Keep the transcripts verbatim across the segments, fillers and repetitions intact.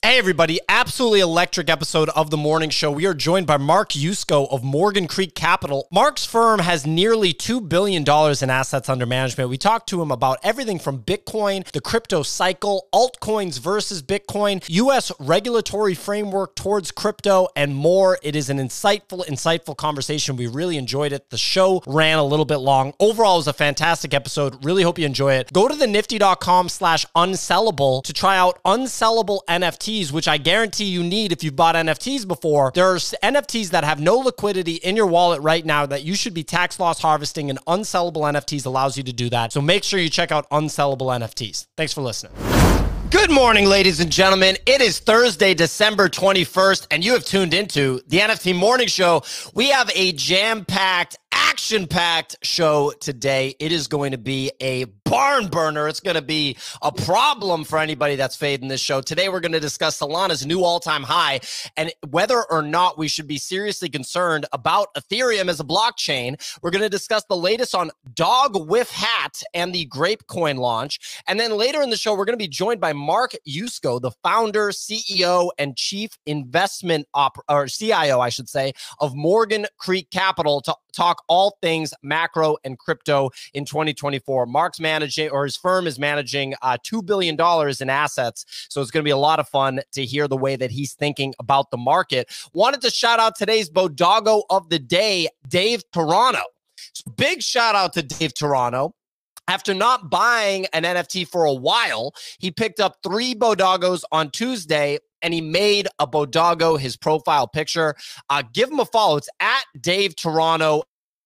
Hey everybody, absolutely electric episode of the morning show. We are joined by Mark Yusko of Morgan Creek Capital. Mark's firm has nearly two billion dollars in assets under management. We talked to him about everything from Bitcoin, the crypto cycle, altcoins versus Bitcoin, U S regulatory framework towards crypto, and more. It is an insightful, insightful conversation. We really enjoyed it. The show ran a little bit long. Overall, it was a fantastic episode. Really hope you enjoy it. Go to the nifty.com slash unsellable to try out unsellable N F Ts, which I guarantee you need if you've bought N F Ts before. There are N F Ts that have no liquidity in your wallet right now that you should be tax loss harvesting, and unsellable N F Ts allows you to do that. So make sure you check out unsellable N F Ts. Thanks for listening. Good morning, ladies and gentlemen. It is Thursday, December twenty-first, and you have tuned into the N F T Morning Show. We have a jam-packed, action-packed show today. It is going to be a barn burner. It's going to be a problem for anybody that's fading this show. Today, we're going to discuss Solana's new all-time high and whether or not we should be seriously concerned about Ethereum as a blockchain. We're going to discuss the latest on Dog Whiff Hat and the Grapecoin launch. And then later in the show, we're going to be joined by Mark Yusko, the founder, C E O, and chief investment op or C I O, I should say, of Morgan Creek Capital to talk all things macro and crypto in twenty twenty-four. Mark's managing, or his firm is managing uh, two billion dollars in assets. So it's going to be a lot of fun to hear the way that he's thinking about the market. Wanted to shout out today's Bodago of the day, Dave Toronto. So big shout out to Dave Toronto. After not buying an N F T for a while, he picked up three Bodagos on Tuesday, and he made a Bodago his profile picture. Uh, give him a follow. It's at Dave Toronto.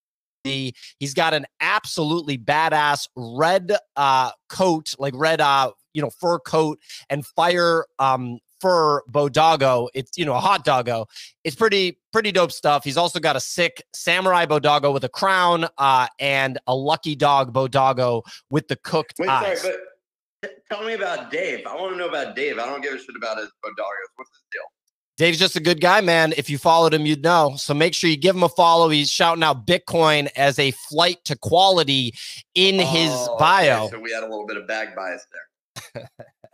He's got an absolutely badass red uh, coat, like red, uh, you know, fur coat and fire um, fur Bodago. It's, you know, a hot doggo. It's pretty, pretty dope stuff. He's also got a sick samurai Bodago with a crown uh, and a lucky dog Bodago with the cooked Wait, eyes. sorry, but tell me about Dave. I want to know about Dave. I don't give a shit about his Bodagos. What's his deal? Dave's just a good guy, man. If you followed him, you'd know. So make sure you give him a follow. He's shouting out Bitcoin as a flight to quality in oh, his bio. Okay, so we had a little bit of bag bias there.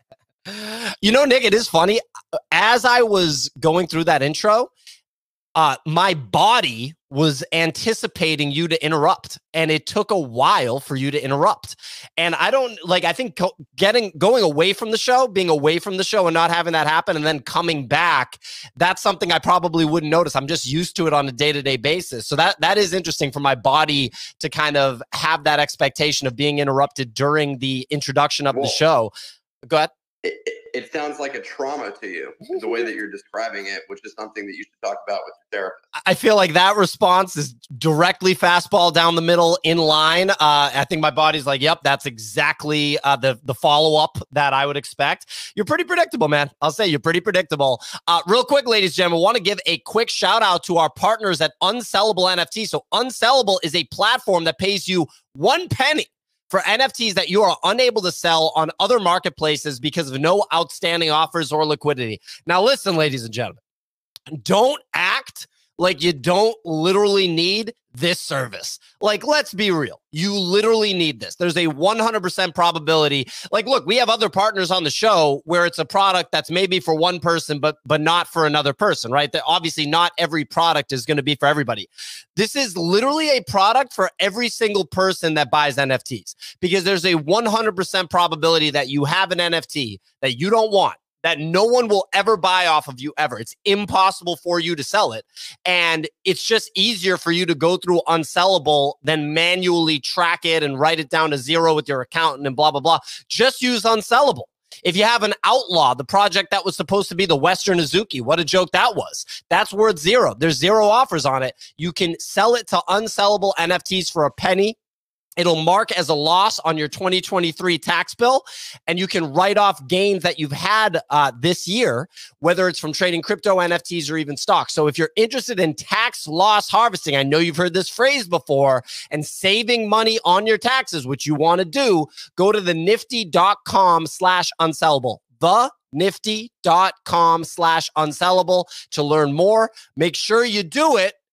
You know, Nick, it is funny. As I was going through that intro, uh, my body was anticipating you to interrupt, and it took a while for you to interrupt. And I don't like, I think getting, going away from the show, being away from the show and not having that happen and then coming back, that's something I probably wouldn't notice. I'm just used to it on a day-to-day basis. So that, that is interesting for my body to kind of have that expectation of being interrupted during the introduction of Whoa. the show. Go ahead. It, it, it sounds like a trauma to you, the way that you're describing it, which is something that you should talk about with your therapist. I feel like that response is directly fastball down the middle in line. Uh, I think my body's like, yep, that's exactly uh, the, the follow-up that I would expect. You're pretty predictable, man. I'll say you're pretty predictable. Uh, real quick, ladies and gentlemen, I want to give a quick shout out to our partners at Unsellable N F T. So Unsellable is a platform that pays you one penny for N F Ts that you are unable to sell on other marketplaces because of no outstanding offers or liquidity. Now, listen, ladies and gentlemen, don't act like you don't literally need this service. Like, let's be real. You literally need this. There's a one hundred percent probability. Like, look, we have other partners on the show where it's a product that's maybe for one person, but but not for another person, right? That obviously not every product is going to be for everybody. This is literally a product for every single person that buys N F Ts, because there's a one hundred percent probability that you have an N F T that you don't want, that no one will ever buy off of you ever. It's impossible for you to sell it. And it's just easier for you to go through Unsellable than manually track it and write it down to zero with your accountant and blah, blah, blah. Just use Unsellable. If you have an Outlaw, the project that was supposed to be the Western Azuki, what a joke that was. That's worth zero. There's zero offers on it. You can sell it to unsellable N F Ts for a penny. It'll mark as a loss on your twenty twenty-three tax bill, and you can write off gains that you've had uh, this year, whether it's from trading crypto, N F Ts, or even stocks. So if you're interested in tax loss harvesting, I know you've heard this phrase before, and saving money on your taxes, which you want to do, go to the nifty.com slash unsellable. The nifty.com slash unsellable to learn more. Make sure you do it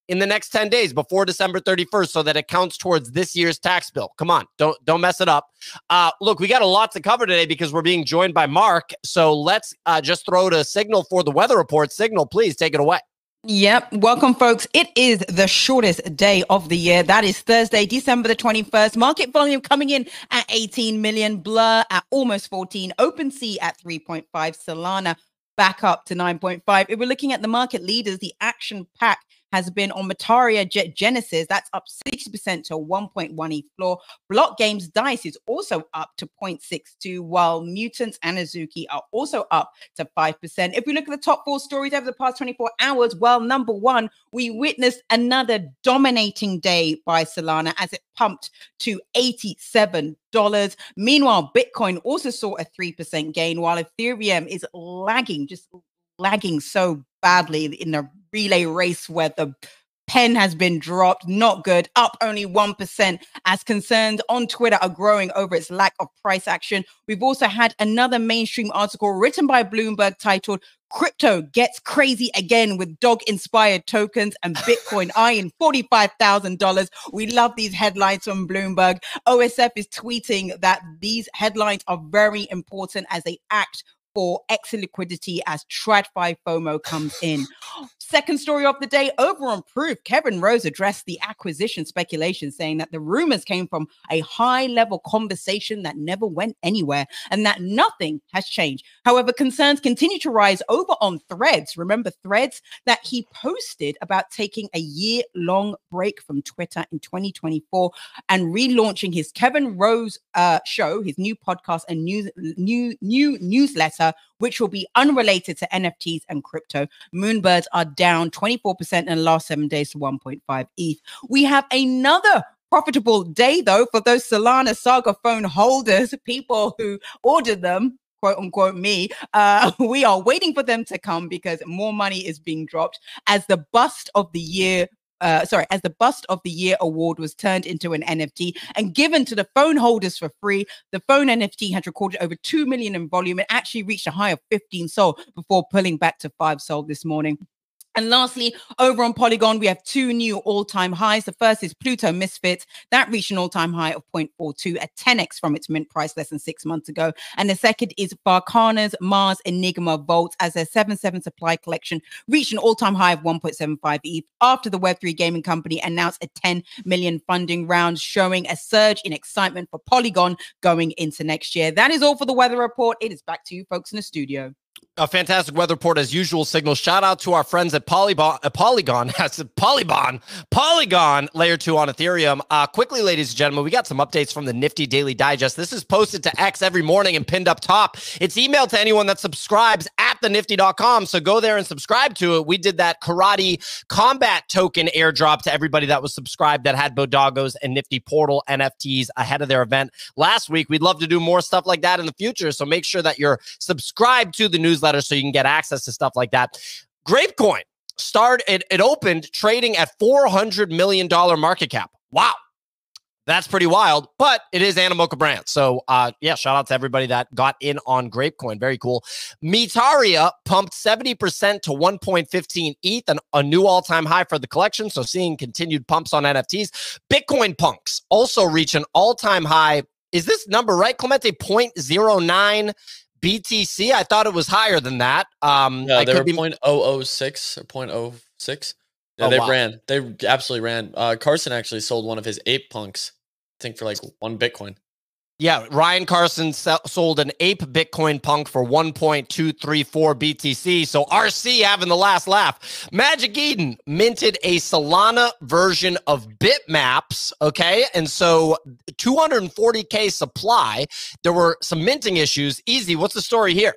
in the next ten days before December thirty-first so that it counts towards this year's tax bill. Come on, don't don't mess it up. Uh, look, we got a lot to cover today because we're being joined by Mark. So let's uh, just throw to Signal for the weather report. Signal, please take it away. Yep. Welcome, folks. It is the shortest day of the year. That is Thursday, December the twenty-first. Market volume coming in at eighteen million. Blur at almost fourteen. OpenSea at three point five. Solana back up to nine point five. If we're looking at the market leaders, the action pack has been on Metaria Jet Genesis. That's up sixty percent to one point one E T H floor. Block Games Dice is also up to zero point six two, while Mutants and Azuki are also up to five percent. If we look at the top four stories over the past twenty-four hours, well, number one, we witnessed another dominating day by Solana as it pumped to eighty-seven dollars. Meanwhile, Bitcoin also saw a three percent gain, while Ethereum is lagging, just lagging so badly in the relay race where the pen has been dropped. Not good. Up only one percent as concerns on Twitter are growing over its lack of price action. We've also had another mainstream article written by Bloomberg titled "Crypto Gets Crazy Again with Dog-Inspired Tokens and Bitcoin Eyeing forty-five thousand dollars. We love these headlines from Bloomberg. O S F is tweeting that these headlines are very important as they act for extra liquidity as TradFi FOMO comes in. Second story of the day, over on Proof, Kevin Rose addressed the acquisition speculation, saying that the rumors came from a high-level conversation that never went anywhere and that nothing has changed. However, concerns continue to rise over on Threads. Remember Threads that he posted about taking a year-long break from Twitter in twenty twenty-four and relaunching his Kevin Rose uh, show, his new podcast and news, new, new newsletter, which will be unrelated to N F Ts and crypto. Moonbirds are down twenty-four percent in the last seven days to one point five E T H. We have another profitable day, though, for those Solana Saga phone holders, people who ordered them, quote unquote me. Uh, we are waiting for them to come because more money is being dropped as the bust of the year Uh, sorry, as the Bust of the Year award was turned into an N F T and given to the phone holders for free. The phone N F T had recorded over two million in volume. It actually reached a high of fifteen sold before pulling back to five sold this morning. And lastly, over on Polygon, we have two new all-time highs. The first is Pluto Misfits. That reached an all-time high of zero point four two, a ten x from its mint price less than six months ago. And the second is Barcana's Mars Enigma Vault, as their seven seven supply collection reached an all-time high of one point seven five E T H after the Web three gaming company announced a ten million funding round, showing a surge in excitement for Polygon going into next year. That is all for the weather report. It is back to you folks in the studio. A fantastic weather report as usual, Signal. Shout out to our friends at Polygon, uh, Polygon, that's Polygon, Polygon Layer two on Ethereum. Uh, quickly, ladies and gentlemen, we got some updates from the Nifty Daily Digest. This is posted to X every morning and pinned up top. It's emailed to anyone that subscribes at the nifty dot com, so go there and subscribe to it. We did that Karate Combat token airdrop to everybody that was subscribed that had Bodogos and Nifty Portal N F Ts ahead of their event last week. We'd love to do more stuff like that in the future, so make sure that you're subscribed to the newsletter so you can get access to stuff like that. Grapecoin started, it, it opened trading at four hundred million dollars market cap. Wow. That's pretty wild, but it is Animoca brand. So uh, yeah, shout out to everybody that got in on Grapecoin. Very cool. Metaria pumped seventy percent to one point one five E T H, and a new all-time high for the collection. So seeing continued pumps on N F Ts. Bitcoin punks also reach an all-time high. Is this number right, Clemente? zero point zero nine B T C? I thought it was higher than that. Um, no, I they were be... zero point zero zero six or zero point zero six. Yeah, oh, they wow. ran. They absolutely ran. Uh, Carson actually sold one of his ape punks, I think, for like one Bitcoin. Yeah, Ryan Carson sold an ape Bitcoin punk for one point two three four B T C. So R C having the last laugh. Magic Eden minted a Solana version of Bitmaps, okay? And so two hundred forty K supply. There were some minting issues. Easy, what's the story here?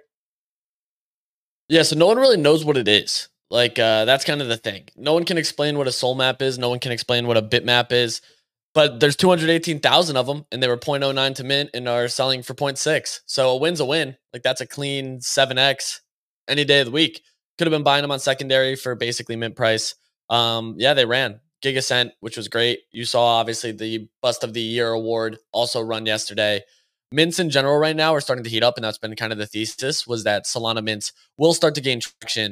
Yeah, so no one really knows what it is. Like, uh, that's kind of the thing. No one can explain what a Sol map is. No one can explain what a Bitmap is. But there's two hundred eighteen thousand of them, and they were zero point zero nine to mint and are selling for zero point six. So a win's a win. Like, that's a clean seven X any day of the week. Could have been buying them on secondary for basically mint price. Um, yeah, they ran. Gigacent, which was great. You saw, obviously, the Bust of the Year award also run yesterday. Mints in general right now are starting to heat up, and that's been kind of the thesis, was that Solana mints will start to gain traction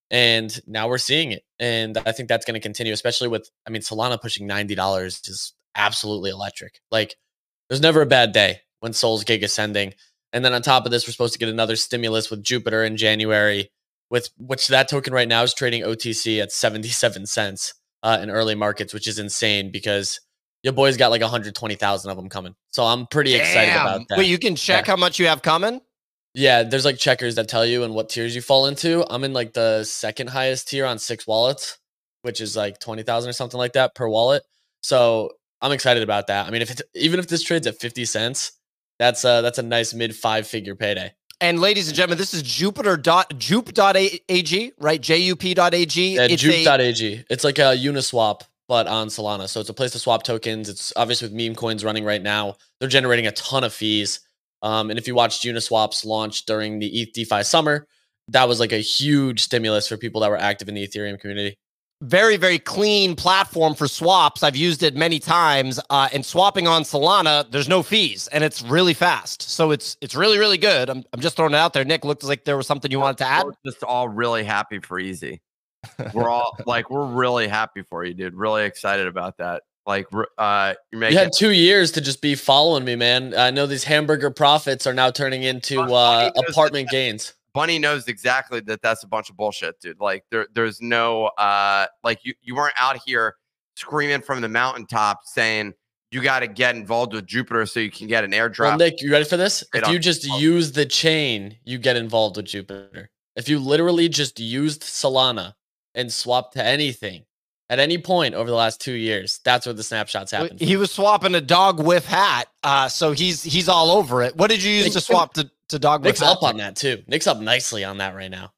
And now we're seeing it. And I think that's going to continue, especially with, I mean, Solana pushing ninety dollars is absolutely electric. Like, there's never a bad day when Sol's gig ascending. And then on top of this, we're supposed to get another stimulus with Jupiter in January, with which that token right now is trading O T C at seventy-seven cents uh, in early markets, which is insane because your boy's got like one hundred twenty thousand of them coming. So I'm pretty Damn. excited about that. Wait, you can check Yeah. how much you have coming? Yeah, there's like checkers that tell you and what tiers you fall into. I'm in like the second highest tier on six wallets, which is like twenty thousand or something like that per wallet. So I'm excited about that. I mean, if it's, even if this trades at fifty cents, that's a, that's a nice mid five figure payday. And ladies and gentlemen, this is Jupiter dot jupe dot A G, right? J U P dot A G. Yeah, It's jupe a- dot A G. It's like a Uniswap, but on Solana. So it's a place to swap tokens. It's obviously with meme coins running right now. They're generating a ton of fees. Um, and if you watched Uniswap's launch during the E T H DeFi summer, that was like a huge stimulus for people that were active in the Ethereum community. very, very clean platform for swaps. I've used it many times, uh, and swapping on Solana, there's no fees, and it's really fast. So it's it's really, really good. I'm, I'm just throwing it out there. Nick, looked like there was something you wanted to add. We're just all really happy for Easy. We're all like, we're really happy for you, dude. Really excited about that. Like, uh, you're making. You had two years to just be following me, man. I know these hamburger profits are now turning into uh, apartment gains. Bunny knows exactly that that's a bunch of bullshit, dude. Like there, there's no, uh, like you, you weren't out here screaming from the mountaintop saying you got to get involved with Jupiter so you can get an airdrop. Well, Nick, you ready for this? Straight If you on. just Oh. use the chain, you get involved with Jupiter. If you literally just used Solana and swapped to anything at any point over the last two years, that's where the snapshots happen. He was swapping a dog whiff hat, uh, so he's he's all over it. What did you use Nick- to swap to, to dog whiff Nick's hat? up on that too. Nick's up nicely on that right now.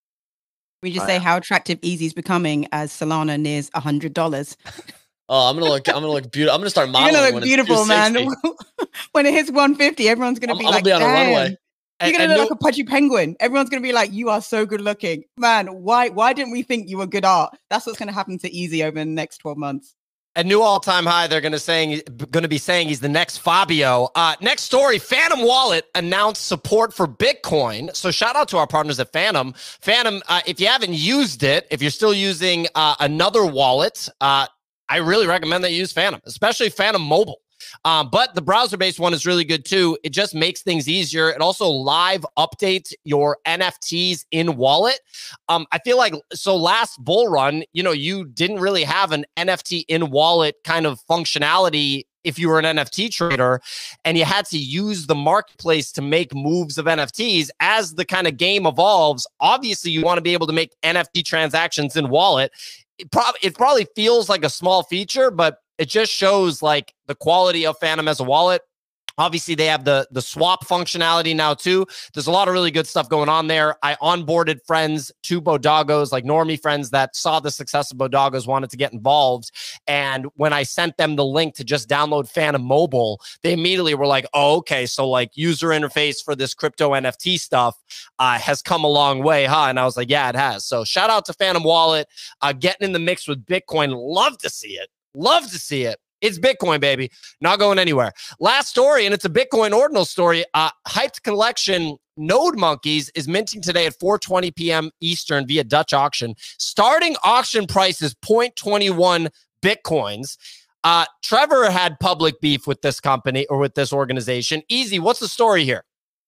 We just Uh, say how attractive Easy's becoming as Solana nears a hundred dollars. Oh, I'm gonna look. I'm gonna look beautiful. I'm gonna start You're modeling. gonna when look it's beautiful, man. two sixty. When it hits one fifty, everyone's gonna I'm, be I'm like, gonna be on a "Damn." runway. You're And- gonna and look no- like a pudgy penguin. Everyone's gonna be like, "You are so good looking, man. Why? Why didn't we think you were good art?" That's what's gonna happen to Easy over the next twelve months. A new all-time high. They're going to saying going to be saying he's the next Fabio. Uh, next story: Phantom Wallet announced support for Bitcoin. So shout out to our partners at Phantom. Phantom, uh, if you haven't used it, if you're still using uh, another wallet, uh, I really recommend that you use Phantom, especially Phantom Mobile. Um, but the browser-based one is really good too. It just makes things easier. It also live updates your N F Ts in wallet. Um, I feel like so last bull run, you know, you didn't really have an N F T in wallet kind of functionality if you were an N F T trader, and you had to use the marketplace to make moves of N F Ts. As the kind of game evolves, obviously you want to be able to make N F T transactions in wallet. It probably it probably feels like a small feature, but it just shows like the quality of Phantom as a wallet. Obviously, they have the the swap functionality now too. There's a lot of really good stuff going on there. I onboarded friends to Bodagos, like normie friends that saw the success of Bodagos, wanted to get involved. And when I sent them the link to just download Phantom Mobile, they immediately were like, "Oh, okay, so like user interface for this crypto N F T stuff uh, has come a long way, huh?" And I was like, "Yeah, it has." So shout out to Phantom Wallet, uh, getting in the mix with Bitcoin. Love to see it. Love to see it. It's Bitcoin, baby. Not going anywhere. Last story, and it's a Bitcoin ordinal story. Uh, Hyped Collection Node Monkeys is minting today at four twenty p.m. Eastern via Dutch auction. Starting auction price is zero point two one Bitcoins. Uh, Trevor had public beef with this company or with this organization. Easy, what's the story here?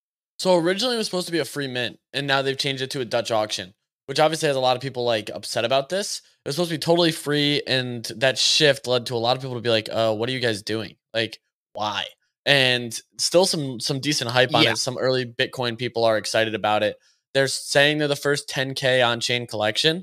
So originally it was supposed to be a free mint, and now they've changed it to a Dutch auction, which obviously has a lot of people like upset about this. It was supposed to be totally free, and that shift led to a lot of people to be like, uh, what are you guys doing? Like, why? And still some some decent hype on Yeah. it. Some early Bitcoin people are excited about it. They're saying they're the first ten K on-chain collection,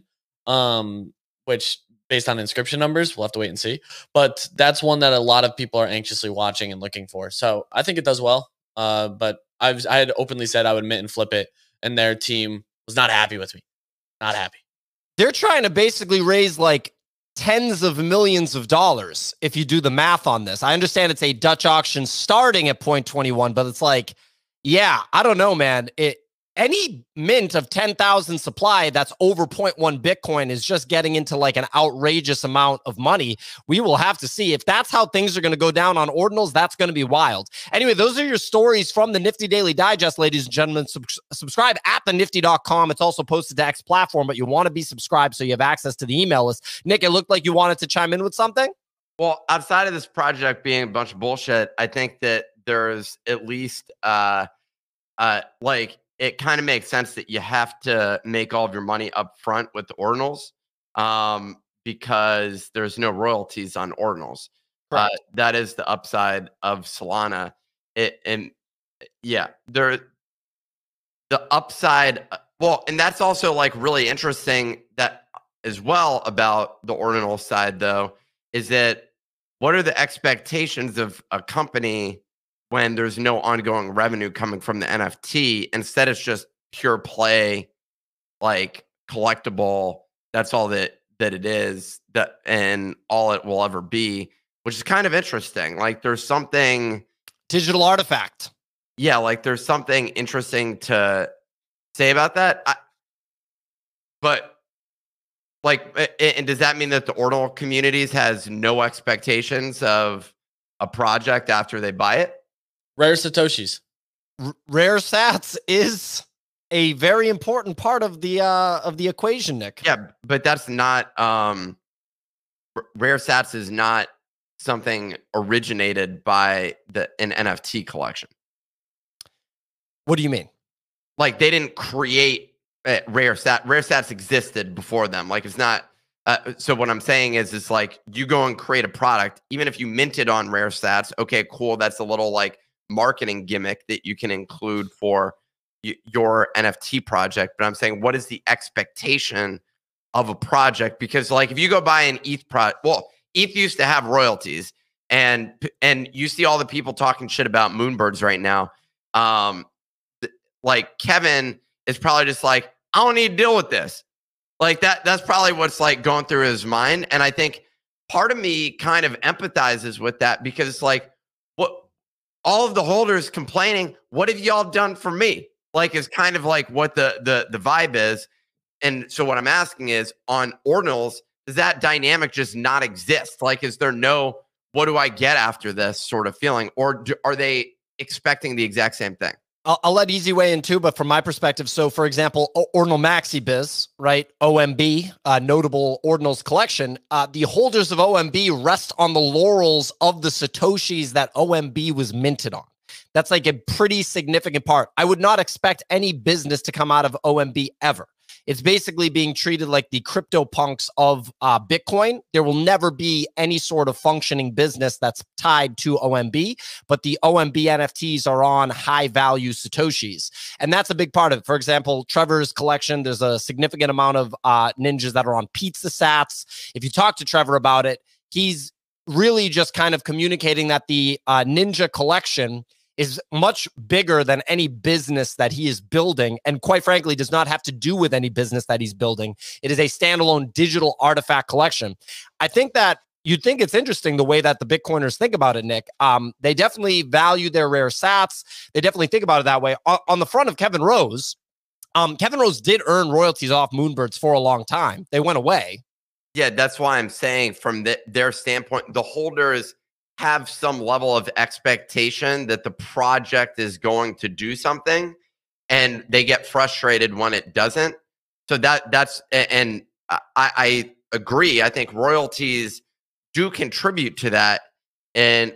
um, which based on inscription numbers, we'll have to wait and see. But that's one that a lot of people are anxiously watching and looking for. So I think it does well. Uh, but I've I had openly said I would mint and flip it, and their team was not happy with me. Not happy. They're trying to basically raise like tens of millions of dollars if you do the math on this. I understand it's a Dutch auction starting at zero point two one, but it's like, yeah, I don't know, man. It any mint of ten thousand supply that's over zero point one Bitcoin is just getting into like an outrageous amount of money. We will have to see if that's how things are going to go down on ordinals. That's going to be wild. Anyway, those are your stories from the Nifty Daily Digest, ladies and gentlemen. Sub- subscribe at the nifty dot com. It's also posted to X platform, but you want to be subscribed so you have access to the email list. Nick, it looked like you wanted to chime in with something. Well, outside of this project being a bunch of bullshit, I think that there's at least uh, uh, like, it kind of makes sense that you have to make all of your money up front with the ordinals um, because there's no royalties on ordinals. Uh, that is the upside of Solana. It, and yeah, there, the upside, well, and that's also like really interesting that as well about the ordinal side though, is that what are the expectations of a company when there's no ongoing revenue coming from the N F T? Instead, it's just pure play, like collectible. That's all that that it is, that and all it will ever be, which is kind of interesting. Like there's something digital artifact. Yeah, like there's something interesting to say about that. I, but like, and does that mean that the ordinal communities has no expectations of a project after they buy it? Rare Satoshis. R- rare sats is a very important part of the uh, of the equation, Nick. Yeah, but that's not um, r- rare sats is not something originated by the an N F T collection. What do you mean? Like they didn't create uh, rare sat. Rare sats existed before them. Like it's not. Uh, so what I'm saying is, it's like you go and create a product, even if you minted on rare sats. Okay, cool. That's a little like marketing gimmick that you can include for y- your N F T project. But I'm saying, what is the expectation of a project? Because like if you go buy an E T H project, well, E T H used to have royalties, and and you see all the people talking shit about Moonbirds right now. Um, th- like Kevin is probably just like, I don't need to deal with this. Like that. That's probably what's like going through his mind. And I think part of me kind of empathizes with that, because it's like, what all of the holders complaining, what have y'all done for me? Like, is kind of like what the the the vibe is. And so what I'm asking is, on ordinals, does that dynamic just not exist? Like, is there no, what do I get after this sort of feeling? Or do, are they expecting the exact same thing? I'll, I'll let Easy weigh in too, but from my perspective, so for example, o- Ordinal Maxi Biz, right? O M B, uh, notable Ordinals collection. Uh, the holders of O M B rest on the laurels of the Satoshis that O M B was minted on. That's like a pretty significant part. I would not expect any business to come out of O M B ever. It's basically being treated like the crypto punks of uh, Bitcoin. There will never be any sort of functioning business that's tied to O M B, but the O M B N F Ts are on high value Satoshis. And that's a big part of it. For example, Trevor's collection, there's a significant amount of uh, ninjas that are on pizza sats. If you talk to Trevor about it, he's really just kind of communicating that the uh, ninja collection is much bigger than any business that he is building, and quite frankly, does not have to do with any business that he's building. It is a standalone digital artifact collection. I think that you'd think it's interesting the way that the Bitcoiners think about it, Nick. Um, they definitely value their rare sats. They definitely think about it that way. O- on the front of Kevin Rose, um, Kevin Rose did earn royalties off Moonbirds for a long time. They went away. Yeah, that's why I'm saying from the, their standpoint, the holders have some level of expectation that the project is going to do something, and they get frustrated when it doesn't. So that that's, and I, I agree. I think royalties do contribute to that, and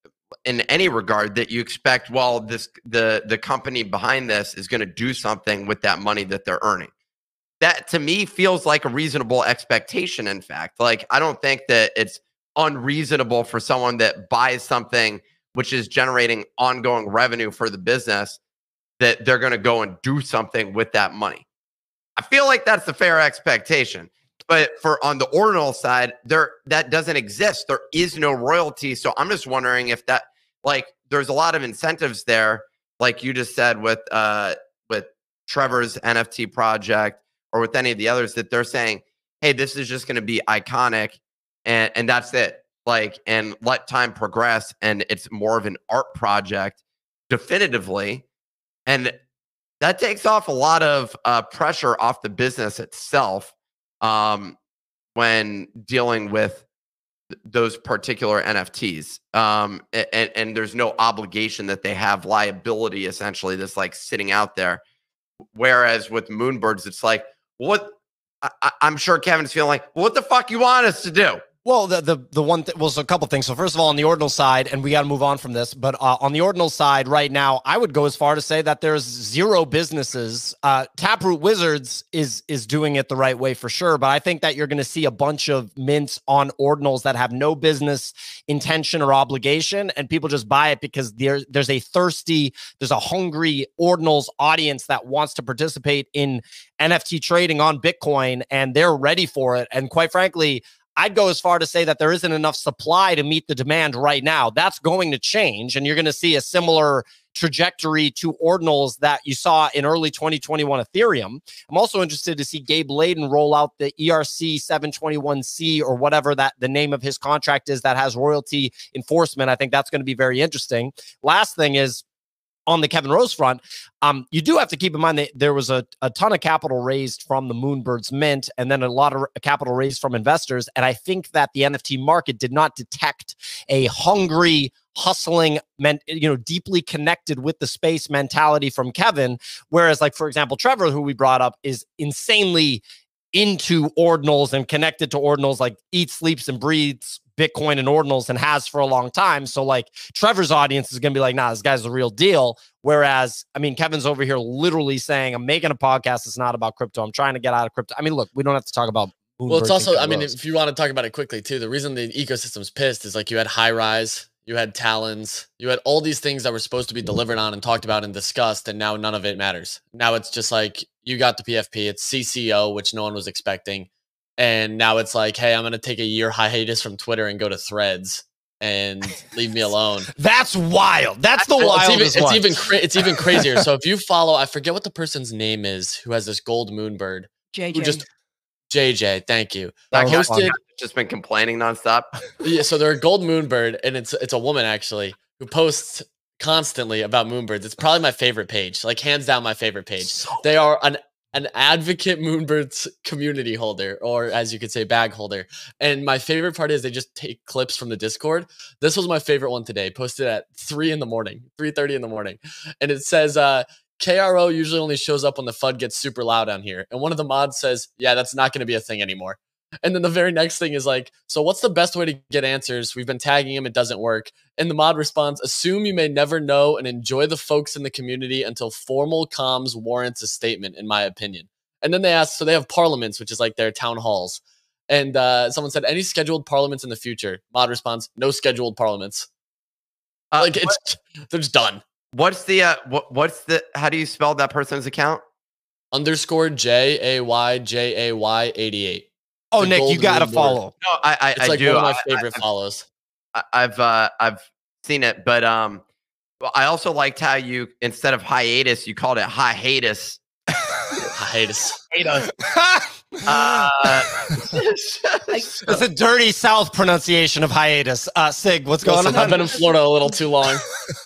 in any regard that you expect, well, this the the company behind this is going to do something with that money that they're earning. That to me feels like a reasonable expectation. In fact, like I don't think that it's unreasonable for someone that buys something which is generating ongoing revenue for the business that they're going to go and do something with that money. I feel like that's the fair expectation. But for on the ordinal side, there that doesn't exist. There is no royalty. So I'm just wondering if that, like, there's a lot of incentives there, like you just said with uh with Trevor's N F T project or with any of the others, that they're saying, hey, this is just going to be iconic. And, and that's it. Like, and let time progress. And it's more of an art project definitively. And that takes off a lot of uh, pressure off the business itself um, when dealing with th- those particular N F Ts. Um, and, and there's no obligation that they have liability essentially that's like sitting out there. Whereas with Moonbirds, it's like, what? I, I'm sure Kevin's feeling like, well, what the fuck you want us to do? Well, the the the one th- well, so a couple things. So first of all, on the ordinal side, and we got to move on from this, but uh, on the ordinal side, right now, I would go as far to say that there's zero businesses. Uh, Taproot Wizards is is doing it the right way for sure, but I think that you're going to see a bunch of mints on ordinals that have no business intention or obligation, and people just buy it because there's there's a thirsty, there's a hungry ordinals audience that wants to participate in N F T trading on Bitcoin, and they're ready for it. And quite frankly, I'd go as far to say that there isn't enough supply to meet the demand right now. That's going to change, and you're going to see a similar trajectory to ordinals that you saw in early twenty twenty-one Ethereum. I'm also interested to see Gabe Layden roll out the E R C seven twenty-one C or whatever that the name of his contract is that has royalty enforcement. I think that's going to be very interesting. Last thing is, on the Kevin Rose front, um, you do have to keep in mind that there was a, a ton of capital raised from the Moonbirds mint and then a lot of capital raised from investors. And I think that the N F T market did not detect a hungry, hustling, men, you know, deeply connected with the space mentality from Kevin. Whereas, like, for example, Trevor, who we brought up, is insanely into ordinals and connected to ordinals, like eats, sleeps, and breathes Bitcoin and ordinals and has for a long time. So like Trevor's audience is going to be like, nah, this guy's the real deal. Whereas, I mean, Kevin's over here literally saying, I'm making a podcast. It's not about crypto. I'm trying to get out of crypto. I mean, look, we don't have to talk about Moonbirds. Well, it's also, I mean, Rose. if you want to talk about it quickly too, the reason the ecosystem's pissed is like you had High Rise, you had Talons, you had all these things that were supposed to be delivered on and talked about and discussed, and now none of it matters. Now it's just like, you got the P F P, it's C C O, which no one was expecting. And now it's like, hey, I'm going to take a year hiatus from Twitter and go to Threads and leave me alone. That's wild. That's the Well, wildest it's even, one. it's even, cra- it's even crazier. So if you follow, I forget what the person's name is who has this gold Moonbird. J Who J. just J J, thank you. That Oh, guy's Posted, just been complaining nonstop. yeah, so they're a gold Moonbird, and it's it's a woman actually who posts constantly about Moonbirds. It's probably my favorite page, like hands down my favorite page. So They are an an advocate Moonbirds community holder, or as you could say, bag holder. And my favorite part is they just take clips from the Discord. This was my favorite one today, posted at three in the morning, three thirty in the morning. And it says, uh, K R O usually only shows up when the F U D gets super loud on here. And one of the mods says, yeah, that's not going to be a thing anymore. And then the very next thing is like, so what's the best way to get answers? We've been tagging him. It doesn't work. And the mod responds, assume you may never know and enjoy the folks in the community until formal comms warrants a statement, in my opinion. And then they ask, so they have parliaments, which is like their town halls. And uh, someone said, any scheduled parliaments in the future? Mod responds, no scheduled parliaments. Uh, like it's, they're just done. What's the, uh, what, what's the, how do you spell that person's account? Underscore J A Y J A Y eighty-eight. oh, the Nick, you gold got to Moonbird. follow. No, I, I, It's I like do. one of my I- favorite I, follows. I, I've, uh, I've seen it, but, um, well, I also liked how you, instead of hiatus, you called it hiatus. I hate us. Hate us. Uh, It's a dirty South pronunciation of hiatus. Uh, Sig, what's going Listen, on? I've been in Florida a little too long.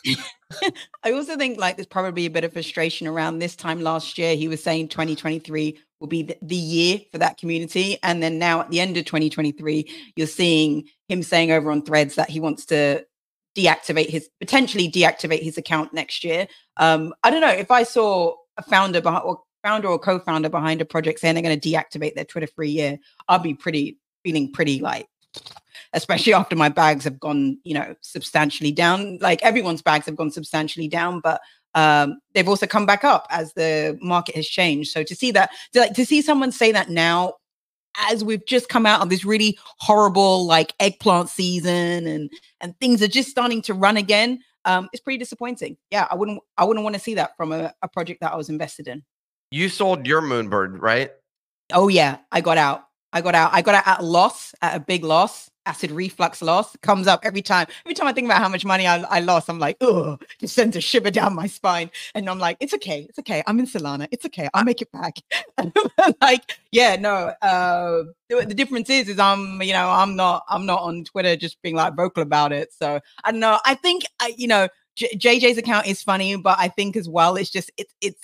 I also think like there's probably a bit of frustration around this time last year. He was saying twenty twenty-three will be the, the year for that community. And then now at the end of twenty twenty-three, you're seeing him saying over on Threads that he wants to deactivate his, potentially deactivate his account next year. Um, I don't know if I saw a founder behind or founder or co-founder behind a project saying they're going to deactivate their Twitter for a year, I'll be pretty feeling pretty like, especially after my bags have gone, you know, substantially down. Like everyone's bags have gone substantially down, but um, they've also come back up as the market has changed. So to see that, to, like, to see someone say that now, as we've just come out of this really horrible like eggplant season and and things are just starting to run again, um, it's pretty disappointing. Yeah, I wouldn't I wouldn't want to see that from a, a project that I was invested in. you sold your Moonbird, right? Oh yeah, I got out. I got out. I got out at a loss, at a big loss, acid reflux loss. Comes up every time. Every time I think about how much money I, I lost, I'm like, oh, just sends a shiver down my spine. And I'm like, it's okay. It's okay. I'm in Solana. It's okay. I'll make it back. And I'm like, yeah, no. Uh, the, the difference is, is I'm, you know, I'm not, I'm not on Twitter just being like vocal about it. So I don't know. I think, I, you know, J- JJ's account is funny, but I think as well, it's just, it's, it's, it's,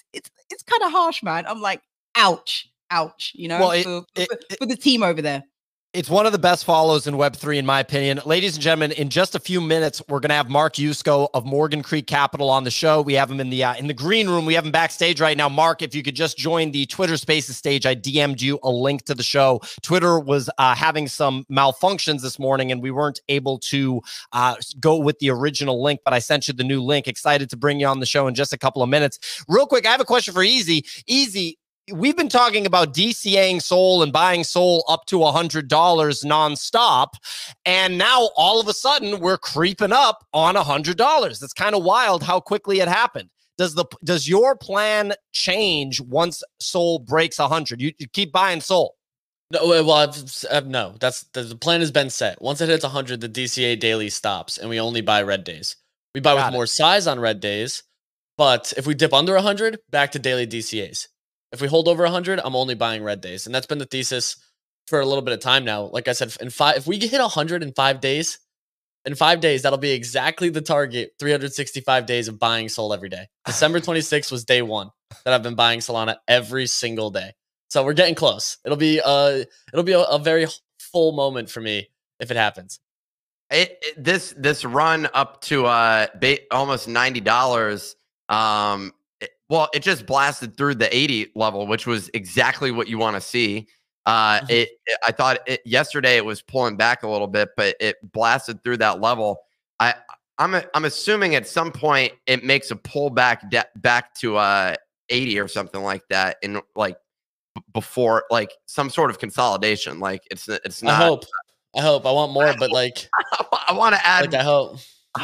it's kind of harsh, man. I'm like, ouch, ouch, you know, Well, it- for, it- for, for the team over there. It's one of the best follows in Web three, in my opinion. Ladies and gentlemen, in just a few minutes, we're going to have Mark Yusko of Morgan Creek Capital on the show. We have him in the uh, in the green room. We have him backstage right now. Mark, if you could just join the Twitter Spaces stage, I D M'd you a link to the show. Twitter was uh, having some malfunctions this morning, and we weren't able to uh, go with the original link, but I sent you the new link. Excited to bring you on the show in just a couple of minutes. Real quick, I have a question for Easy. Easy, we've been talking about DCAing Sol and buying Sol up to one hundred dollars nonstop. And now all of a sudden we're creeping up on one hundred dollars. It's kind of wild how quickly it happened. Does the does your plan change once Sol breaks one hundred? You, you keep buying Sol. No, well, I've, I've, no, that's the, the plan has been set. Once it hits one hundred, the D C A daily stops and we only buy red days. We buy Got with it. more size on red days, but if we dip under one hundred, back to daily D C As. If we hold over one hundred, I'm only buying red days. And that's been the thesis for a little bit of time now. Like I said, in five, if we hit one hundred in five days, in five days, that'll be exactly the target, three hundred sixty-five days of buying Sol every day. December twenty-sixth was day one that I've been buying Solana every single day. So we're getting close. It'll be uh it'll be a, a very full moment for me if it happens. It, it this this run up to uh ba- almost ninety dollars. Um, it- well, it just blasted through the eighty level, which was exactly what you want to see. Uh, Mhm. it, it I thought it, yesterday it was pulling back a little bit, but it blasted through that level. I I'm a, I'm assuming at some point it makes a pullback de- back to uh eighty or something like that, in like b- before like some sort of consolidation. Like it's it's not. I hope. I hope. I want more, but like, I want to add. like I hope.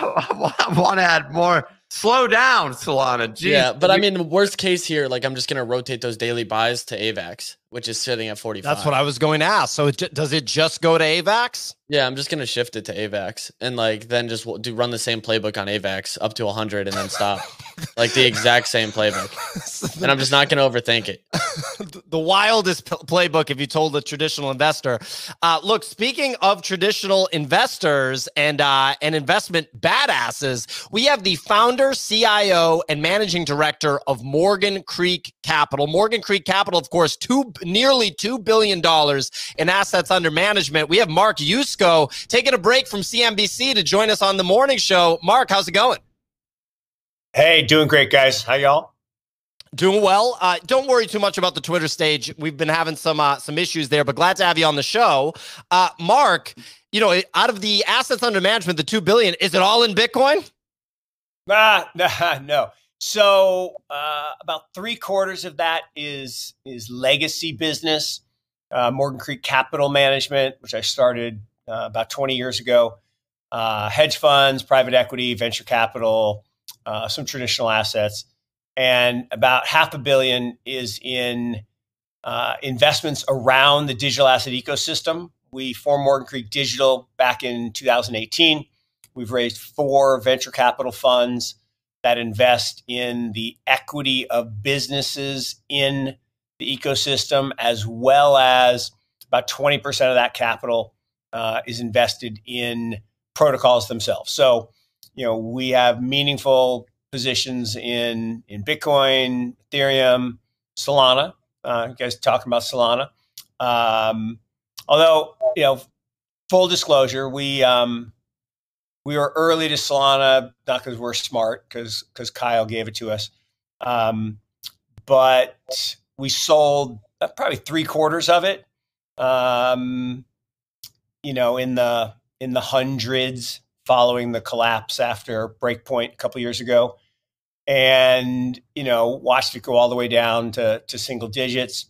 I want to add more. Slow down, Solana. Jeez. Yeah, but I mean, worst case here, like I'm just gonna rotate those daily buys to AVAX, which is sitting at forty-five. That's what I was going to ask. So it, ju- does it just go to AVAX? Yeah, I'm just gonna shift it to AVAX and like then just w- do run the same playbook on AVAX up to one hundred and then stop, like the exact same playbook. And I'm just not gonna overthink it. The wildest p- playbook if you told a traditional investor. Uh, look, speaking of traditional investors and uh, and investment badasses, we have the founder, C I O, and managing director of Morgan Creek Capital. Morgan Creek Capital, of course, two nearly two billion dollars in assets under management. We have Mark Yusko taking a break from C N B C to join us on the morning show. Mark, how's it going? Hey, doing great, guys. How y'all? Doing well. Uh, don't worry too much about the Twitter stage. We've been having some uh, some issues there, but glad to have you on the show. Uh, Mark, you know, out of the assets under management, the two billion, is it all in Bitcoin? Ah, nah, no. So uh, about three quarters of that is is legacy business. Uh, Morgan Creek Capital Management, which I started uh, about twenty years ago. Uh, hedge funds, private equity, venture capital, uh, some traditional assets. And about half a billion is in uh, investments around the digital asset ecosystem. We formed Morgan Creek Digital back in two thousand eighteen. We've raised four venture capital funds that invest in the equity of businesses in the ecosystem, as well as about twenty percent of that capital uh, is invested in protocols themselves. So, you know, we have meaningful positions in in Bitcoin, Ethereum, Solana. Uh, you guys talking about Solana? Um, although, you know, full disclosure, we um, we were early to Solana, not because we're smart, because because Kyle gave it to us, um, but we sold uh, probably three quarters of it. Um, you know, in the in the hundreds following the collapse after Breakpoint a couple years ago. And, you know, watched it go all the way down to, to single digits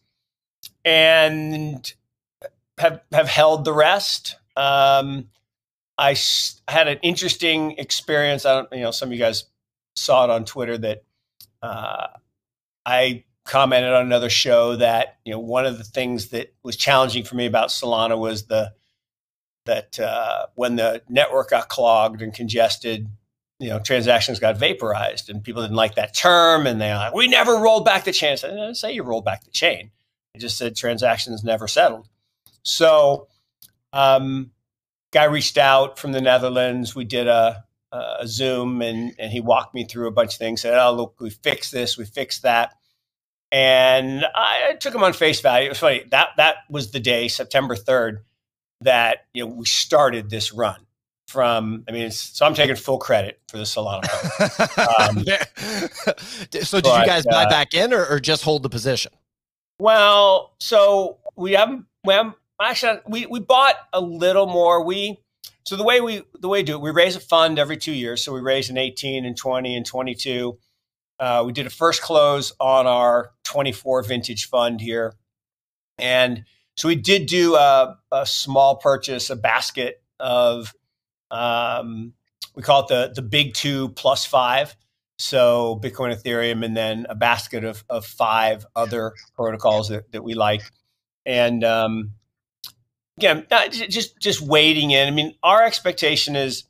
and have, have held the rest. Um, I s- had an interesting experience. I don't, you know, some of you guys saw it on Twitter that uh, I commented on another show that, you know, one of the things that was challenging for me about Solana was the, that uh, when the network got clogged and congested, you know, transactions got vaporized, and people didn't like that term. And they're like, we never rolled back the chain. I didn't say you rolled back the chain. I just said transactions never settled. So, um, guy reached out from the Netherlands. We did a, a Zoom, and, and he walked me through a bunch of things. Said, oh, look, we fixed this, we fixed that. And I, I took them on face value. It was funny. That that was the day, September third, that you know we started this run. From, I mean, it's, so I'm taking full credit for the Solana. Um, so did but, you guys buy uh, back in or, or just hold the position? Well, so we haven't, we haven't actually, we, we bought a little more. We, so the way we, the way we do it, we raise a fund every two years. So we raised in eighteen and twenty and twenty-two. Uh, we did a first close on our twenty-four vintage fund here. And so we did do a, a small purchase, a basket of, um, we call it the, the big two plus five. So Bitcoin, Ethereum, and then a basket of, of five other protocols that, that we like. And, um, again, not just, just wading in. I mean, our expectation is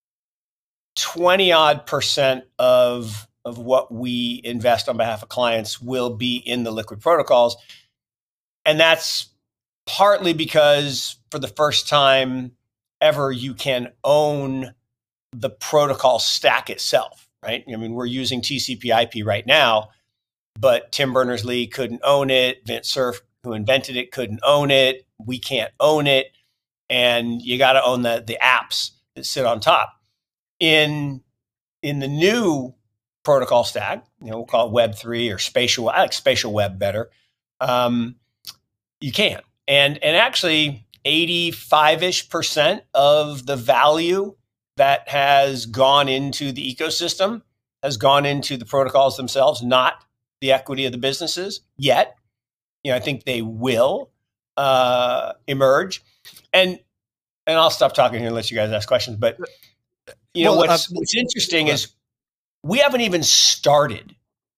twenty odd percent of, of what we invest on behalf of clients will be in the liquid protocols. And that's partly because for the first time ever, you can own the protocol stack itself, right? I mean, we're using T C P I P right now, but Tim Berners-Lee couldn't own it. Vint Cerf, who invented it, couldn't own it. We can't own it. And you got to own the, the apps that sit on top. In, in the new protocol stack, you know, we'll call it Web three or spatial. I like spatial web better. Um, you can. And, and actually, eighty-five-ish percent of the value that has gone into the ecosystem has gone into the protocols themselves, not the equity of the businesses yet. You know, I think they will uh, emerge. And and I'll stop talking here and let you guys ask questions. But you know, Well, what's uh, what's interesting is we haven't even started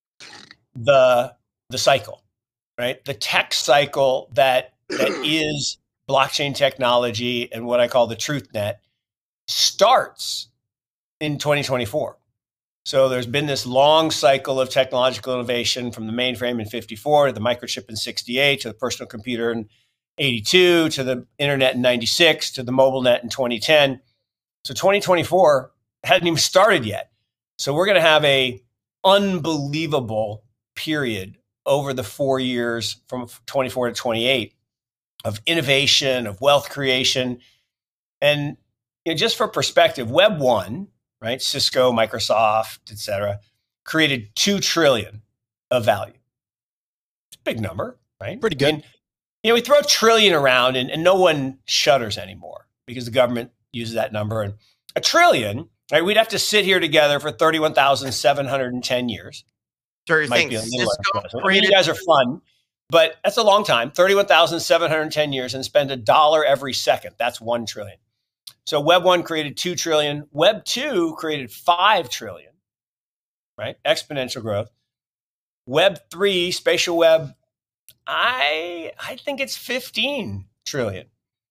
the the cycle, right? The tech cycle that that is blockchain technology and what I call the truth net starts in twenty twenty-four. So there's been this long cycle of technological innovation from the mainframe in fifty-four to the microchip in sixty-eight to the personal computer in eighty-two to the internet in ninety-six to the mobile net in twenty ten. So twenty twenty-four hadn't even started yet. So we're going to have a unbelievable period over the four years from twenty-four to twenty-eight of innovation, of wealth creation. And you know, just for perspective, Web one, right, Cisco, Microsoft, et cetera, created two trillion of value. It's a big number, right? Pretty good. And, you know, we throw trillion around and, and no one shudders anymore because the government uses that number. And a trillion, right, we'd have to sit here together for thirty-one thousand seven hundred ten years. So you're Might saying be a little Cisco less. I mean, created you guys are fun, but that's a long time, thirty-one thousand seven hundred ten years, and spend a dollar every second. That's one trillion. So Web one created two trillion. Web two created five trillion, right? Exponential growth. Web three, spatial web, I, I think it's fifteen trillion.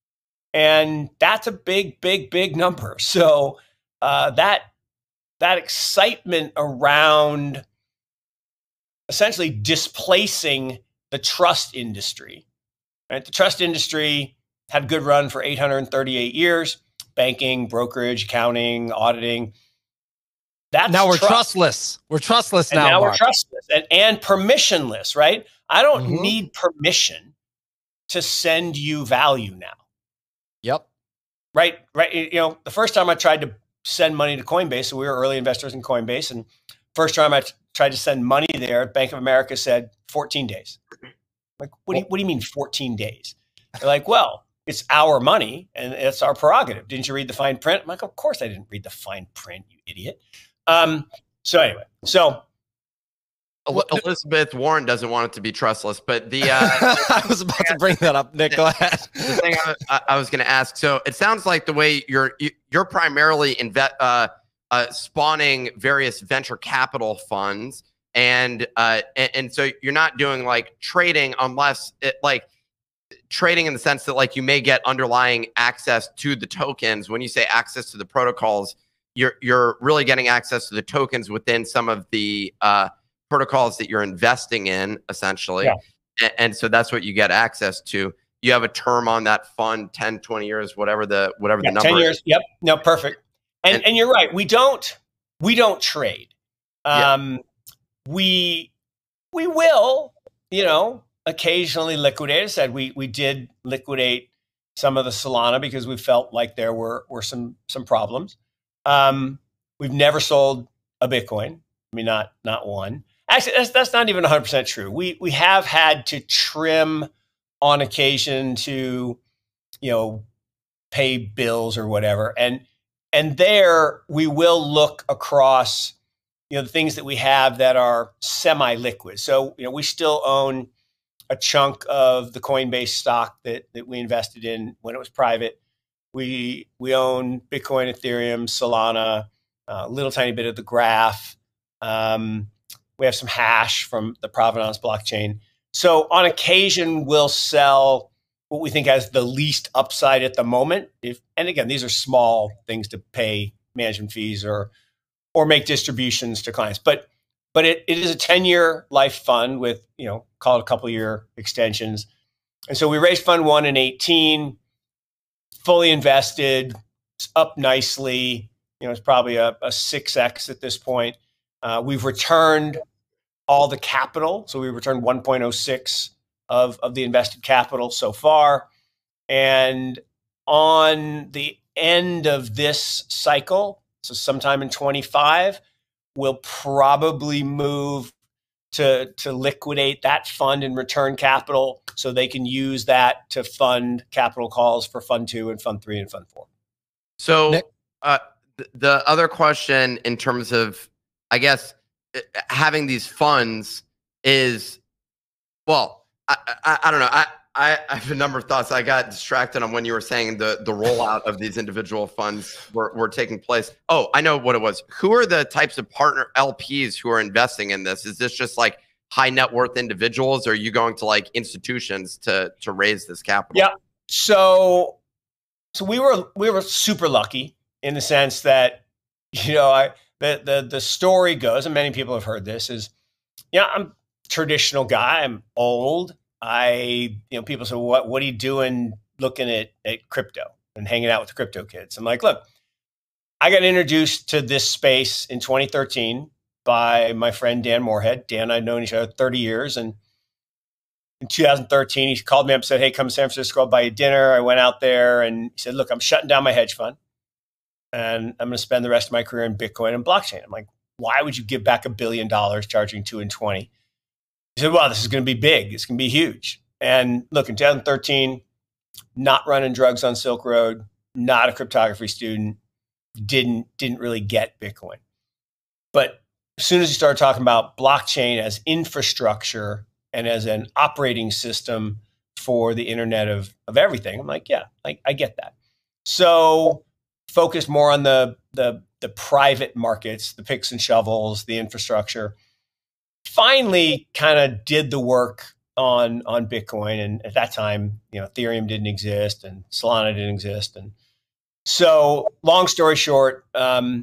And that's a big, big, big number. So uh, that, that excitement around essentially displacing the trust industry, right? The trust industry had a good run for eight hundred thirty-eight years. Banking, brokerage, accounting, auditing. That's now we're trust. trustless. We're trustless And now. now we're Mark. trustless and, and permissionless, right? I don't Mhm. need permission to send you value now, Yep. right? Right. You know, the first time I tried to send money to Coinbase, so we were early investors in Coinbase, and first time I t- tried to send money there, Bank of America said fourteen days. Like, what do you, what do you mean fourteen days? They're like, well, it's our money and it's our prerogative. Didn't you read the fine print? I'm like, of course I didn't read the fine print, you idiot. Um, so anyway, so El- Elizabeth Warren doesn't want it to be trustless, but the uh, I was about to bring that up, Nick. Go ahead. the thing I, I- I was going to ask. So it sounds like the way you're you, you're primarily inve- uh, uh, spawning various venture capital funds, and uh, and, and so you're not doing like trading unless it like. Trading in the sense that like you may get underlying access to the tokens. When you say access to the protocols, you're you're really getting access to the tokens within some of the uh, protocols that you're investing in, essentially. Yeah. And, and so that's what you get access to. You have a term on that fund, ten, twenty years, whatever the whatever yeah, the number ten years. is. Yep. No, perfect. And, And- and you're right. We don't we don't trade. Yeah. Um, we we will you know, occasionally liquidate. I said we we did liquidate some of the Solana because we felt like there were were some some problems. Um, we've never sold a Bitcoin. I mean, not not one. Actually, that's that's not even one hundred percent true. We we have had to trim on occasion to, you know, pay bills or whatever, and and there we will look across, you know, the things that we have that are semi-liquid. So, you know, we still own a chunk of the Coinbase stock that that we invested in when it was private. We we own Bitcoin, Ethereum, Solana, a little tiny bit of the Graph. Um, we have some hash from the Provenance blockchain. So on occasion, we'll sell what we think has the least upside at the moment. If and again, these are small things to pay management fees or or make distributions to clients. But but it, it is a ten-year life fund with, you know, call it a couple year extensions. And so we raised fund one in eighteen, fully invested, it's up nicely. You know, it's probably a, a six X at this point. Uh, we've returned all the capital. So we returned one point oh six of, of the invested capital so far. And on the end of this cycle, so sometime in twenty-five, we'll probably move to, to liquidate that fund and return capital so they can use that to fund capital calls for fund two and fund three and fund four. So uh, th- the other question in terms of, I guess, having these funds is, well, I, I, I don't know. I, I, I have a number of thoughts. I got distracted on when you were saying the, the rollout of these individual funds were, were taking place. Oh, I know what it was. Who are the types of partner L Ps who are investing in this? Is this just like high net worth individuals, or are you going to like institutions to, to raise this capital? Yeah. So, so we were, we were super lucky in the sense that, you know, I, the, the, the story goes, and many people have heard this, is, yeah, I'm a traditional guy. I'm old. I, you know, people say, what, what are you doing looking at, at crypto and hanging out with the crypto kids? I'm like, look, I got introduced to this space in twenty thirteen by my friend Dan Moorhead. Dan and I had known each other thirty years. And in two thousand thirteen, he called me up and said, hey, come to San Francisco, I'll buy you dinner. I went out there and he said, look, I'm shutting down my hedge fund and I'm going to spend the rest of my career in Bitcoin and blockchain. I'm like, why would you give back a billion dollars charging two and twenty? He said, well, this is going to be big. It's going to be huge. And look, in two thousand thirteen, not running drugs on Silk Road, not a cryptography student, didn't, didn't really get Bitcoin. But as soon as you start talking about blockchain as infrastructure and as an operating system for the internet of, of everything, I'm like, yeah, I, I get that. So focus more on the, the, the private markets, the picks and shovels, the infrastructure. Finally kind of did the work on, on Bitcoin. And at that time, you know, Ethereum didn't exist and Solana didn't exist. And so long story short, um,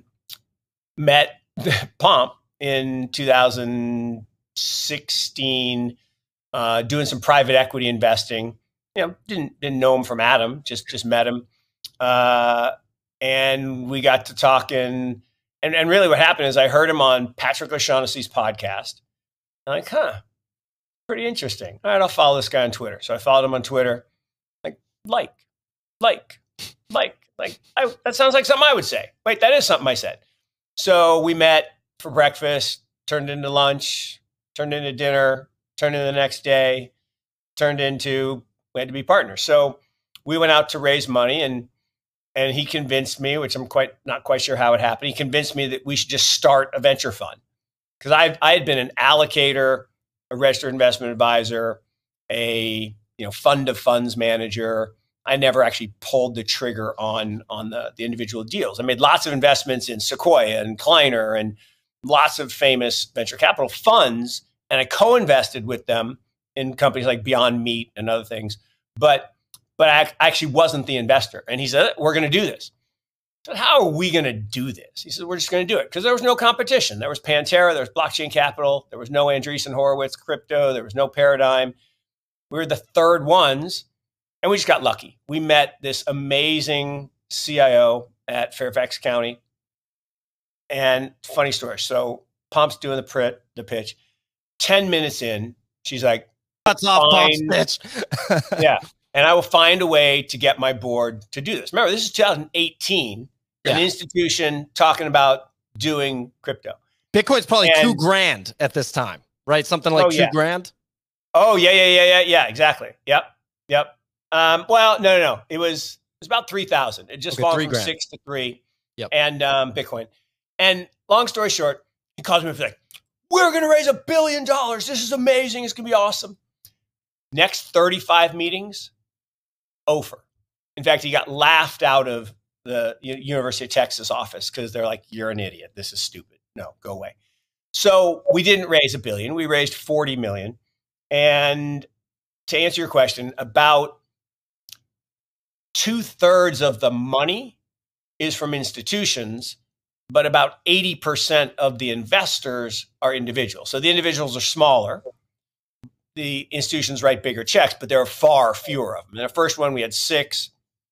met Pomp in two thousand sixteen, uh, doing some private equity investing. You know, didn't, didn't know him from Adam, just, just met him. Uh, and we got to talking. And, and really what happened is I heard him on Patrick O'Shaughnessy's podcast. I'm like, huh, pretty interesting. All right, I'll follow this guy on Twitter. So I followed him on Twitter. Like, like, like, like, like, I, that sounds like something I would say. Wait, that is something I said. So we met for breakfast, turned into lunch, turned into dinner, turned into the next day, turned into, we had to be partners. So we went out to raise money and and he convinced me, which I'm quite not quite sure how it happened. He convinced me that we should just start a venture fund. Because I I had been an allocator, a registered investment advisor, a you know fund of funds manager. I never actually pulled the trigger on on the, the individual deals. I made lots of investments in Sequoia and Kleiner and lots of famous venture capital funds, and I co-invested with them in companies like Beyond Meat and other things. But but I actually wasn't the investor. And he said, we're going to do this. I said, how are we going to do this? He said, we're just going to do it. Because there was no competition. There was Pantera, there was Blockchain Capital, there was no Andreessen Horowitz Crypto, there was no Paradigm. We were the third ones. And we just got lucky. We met this amazing C I O at Fairfax County. And funny story. So Pomp's doing the, prit, the pitch. ten minutes in, she's like, That's off Bob's find- pitch. yeah. And I will find a way to get my board to do this. Remember, this is two thousand eighteen, an Yeah. institution talking about doing crypto. Bitcoin's probably And- two grand at this time, right? Something like Oh, two yeah. grand. Oh, yeah, yeah, yeah, yeah, yeah, exactly. Yep, yep. Um, well, no, no, no. It was it was about three thousand. It just Okay, fallen three from grand. six to three. Yep. And um, Bitcoin. And long story short, he calls me and he's like, we're going to raise a billion dollars. This is amazing. It's going to be awesome. Next thirty-five meetings, over. In fact, he got laughed out of the U- University of Texas office because they're like, you're an idiot. This is stupid. No, go away. So we didn't raise a billion. We raised forty million. And to answer your question, about two thirds of the money is from institutions, but about eighty percent of the investors are individuals. So the individuals are smaller. The institutions write bigger checks, but there are far fewer of them. In the first one, we had six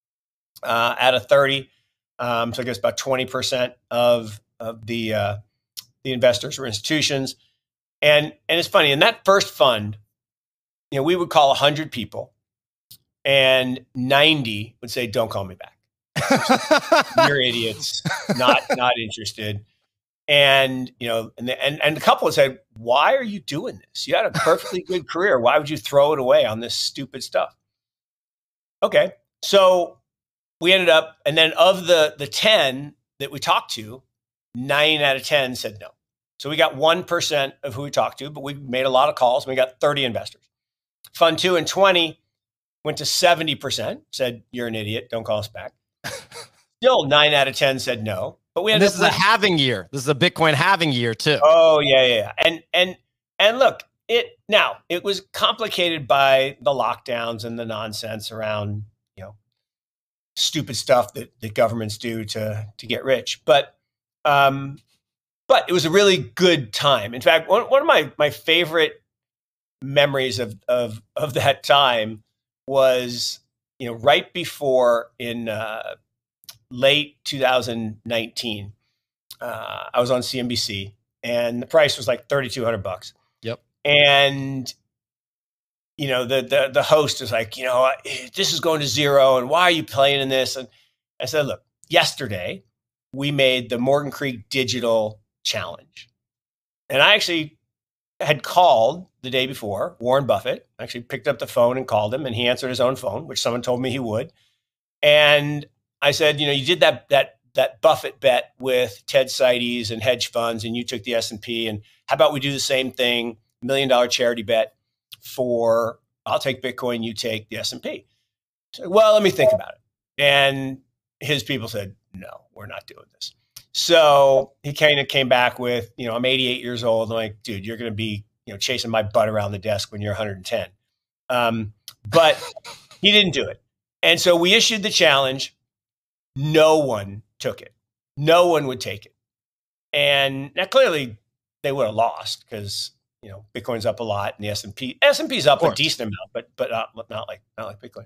uh, out of thirty. Um, so I guess about twenty percent of, of the, uh, the investors were institutions. And, and it's funny, in that first fund, you know, we would call one hundred people and ninety would say, don't call me back. You're idiots, not, not interested. And, you know, and, the, and, and a couple would say, why are you doing this? You had a perfectly good career. Why would you throw it away on this stupid stuff? Okay. So we ended up, and then of the, the ten that we talked to, nine out of ten said no. So we got one percent of who we talked to, but we made a lot of calls. And we got thirty investors. Fund two and twenty went to seventy percent, said, you're an idiot. Don't call us back. Still nine out of ten said no. But we And ended this is up a with- halving year. This is a Bitcoin halving year too. Oh yeah, yeah, yeah. And and and look, it now it was complicated by the lockdowns and the nonsense around, you know, stupid stuff that, that governments do to to get rich. But um, but it was a really good time. In fact, one one of my my favorite memories of of of that time was, you know, right before in uh, late two thousand nineteen. Uh, I was on C N B C and the price was like thirty-two hundred bucks. Yep. And, you know, the, the, the host was like, you know, this is going to zero. And why are you playing in this? And I said, look, yesterday we made the Morgan Creek Digital Challenge. And I actually had called the day before Warren Buffett, actually picked up the phone and called him, and he answered his own phone, which someone told me he would. And I said, you know, you did that, that, that Buffett bet with Ted Seides and hedge funds, and you took the S and P. And how about we do the same thing, million dollar charity bet for, I'll take Bitcoin, you take the S and P. So, well, let me think about it. And his people said, no, we're not doing this. So he kind of came back with, you know, I'm eighty-eight years old. I'm like, dude, you're going to be, you know, chasing my butt around the desk when you're one hundred ten. Um, but he didn't do it. And so we issued the challenge. No one took it. No one would take it. And now clearly they would have lost because, you know, Bitcoin's up a lot and the S and P S and P's up a decent amount, but but not, not like not like Bitcoin.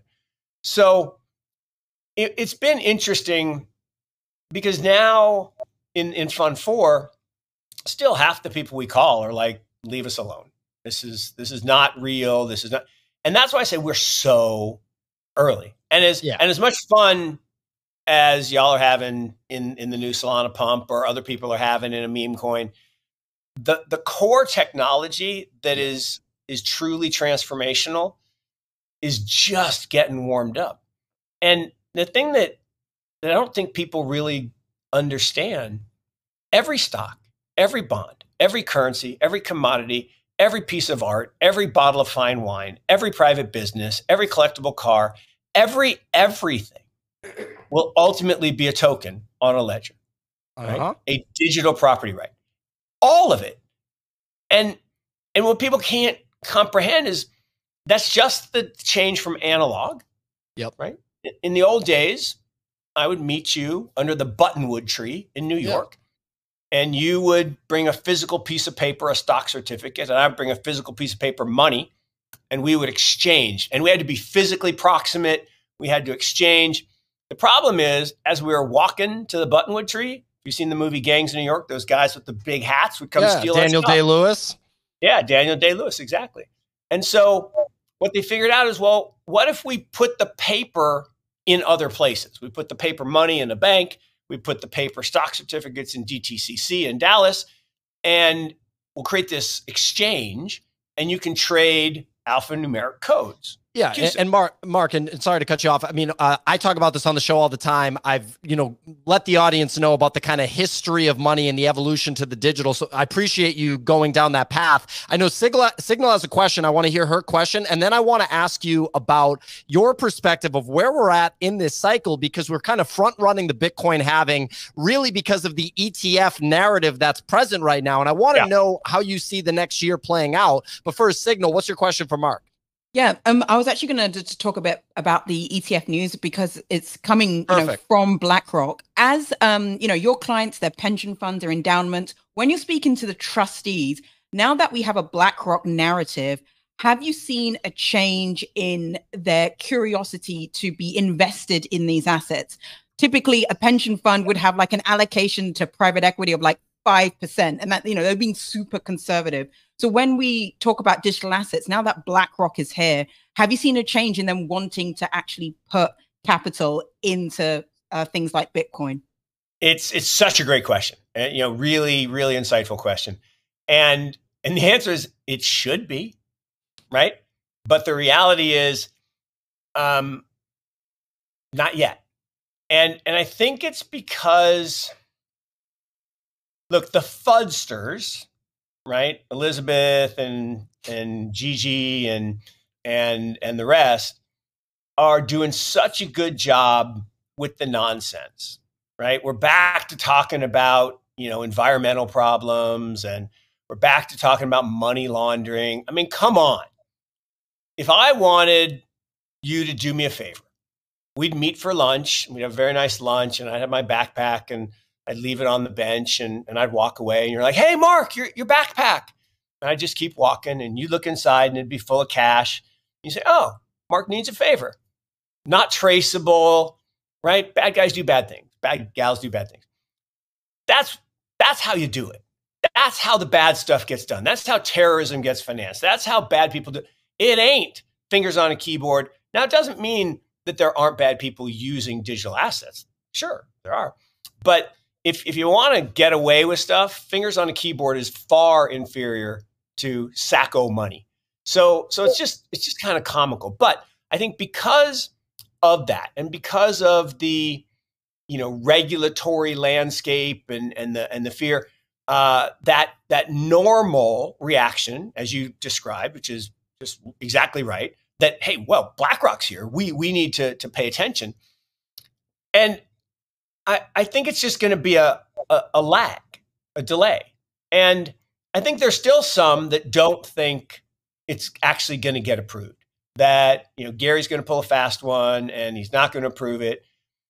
So it, it's been interesting because now in, in Fund Four, still half the people we call are like, leave us alone. This is this is not real. This is not, and that's why I say we're so early. And as Yeah. and as much fun as y'all are having in, in the new Solana pump or other people are having in a meme coin, the the core technology that is is truly transformational is just getting warmed up. And the thing that, that I don't think people really understand, every stock, every bond, every currency, every commodity, every piece of art, every bottle of fine wine, every private business, every collectible car, every everything will ultimately be a token on a ledger, right? Uh-huh. A digital property right. All of it. And and what people can't comprehend is that's just the change from analog. Yep. Right? In the old days, I would meet you under the buttonwood tree in New Yeah. York. And you would bring a physical piece of paper, a stock certificate, and I'd bring a physical piece of paper, money, and we would exchange. And we had to be physically proximate. We had to exchange. The problem is, as we were walking to the buttonwood tree, you've seen the movie Gangs of New York, those guys with the big hats would come Yeah, steal our Daniel stuff. Day-Lewis. Yeah, Daniel Day-Lewis, exactly. And so what they figured out is, well, what if we put the paper in other places? We put the paper money in a bank. We put the paper stock certificates in D T C C in Dallas, and we'll create this exchange, and you can trade alphanumeric codes. Yeah, and, and Mark, Mark, and, and sorry to cut you off. I mean, uh, I talk about this on the show all the time. I've, you know, let the audience know about the kind of history of money and the evolution to the digital. So I appreciate you going down that path. I know Signal, Signal has a question. I want to hear her question, and then I want to ask you about your perspective of where we're at in this cycle, because we're kind of front running the Bitcoin halving, really because of the E T F narrative that's present right now. And I want to yeah. know how you see the next year playing out. But first, Signal, what's your question for Mark? Yeah, um, I was actually going to talk a bit about the E T F news because it's coming you know, from BlackRock. As um, you know, your clients, their pension funds, their endowments, when you're speaking to the trustees, now that we have a BlackRock narrative, have you seen a change in their curiosity to be invested in these assets? Typically, a pension fund would have like an allocation to private equity of like five percent, and that, you know, they're being super conservative. So when we talk about digital assets, now that BlackRock is here, have you seen a change in them wanting to actually put capital into uh, things like Bitcoin? It's it's such a great question, and you know, really, really insightful question, and and the answer is it should be, right? But the reality is, um, not yet, and and I think it's because, look, the fudsters, right? Elizabeth and and Gigi and and and the rest are doing such a good job with the nonsense, right? We're back to talking about, you know, environmental problems, and we're back to talking about money laundering. I mean, come on. If I wanted you to do me a favor, we'd meet for lunch. We'd have a very nice lunch, and I'd have my backpack and I'd leave it on the bench, and, and I'd walk away, and you're like, hey, Mark, your, your backpack. And I just keep walking, and you look inside and it'd be full of cash. You say, oh, Mark needs a favor. Not traceable, right? Bad guys do bad things. Bad gals do bad things. That's, that's how you do it. That's how the bad stuff gets done. That's how terrorism gets financed. That's how bad people do it. It ain't fingers on a keyboard. Now, it doesn't mean that there aren't bad people using digital assets. Sure, there are. But If, if you want to get away with stuff, fingers on a keyboard is far inferior to Sacco money. So, so it's just it's just kind of comical. But I think because of that, and because of the, you know, regulatory landscape and and the and the fear, uh, that that normal reaction, as you described, which is just exactly right, that hey, well, BlackRock's here, we we need to to pay attention, and I, I think it's just going to be a, a, a lag, a delay. And I think there's still some that don't think it's actually going to get approved, that, you know, Gary's going to pull a fast one and he's not going to approve it.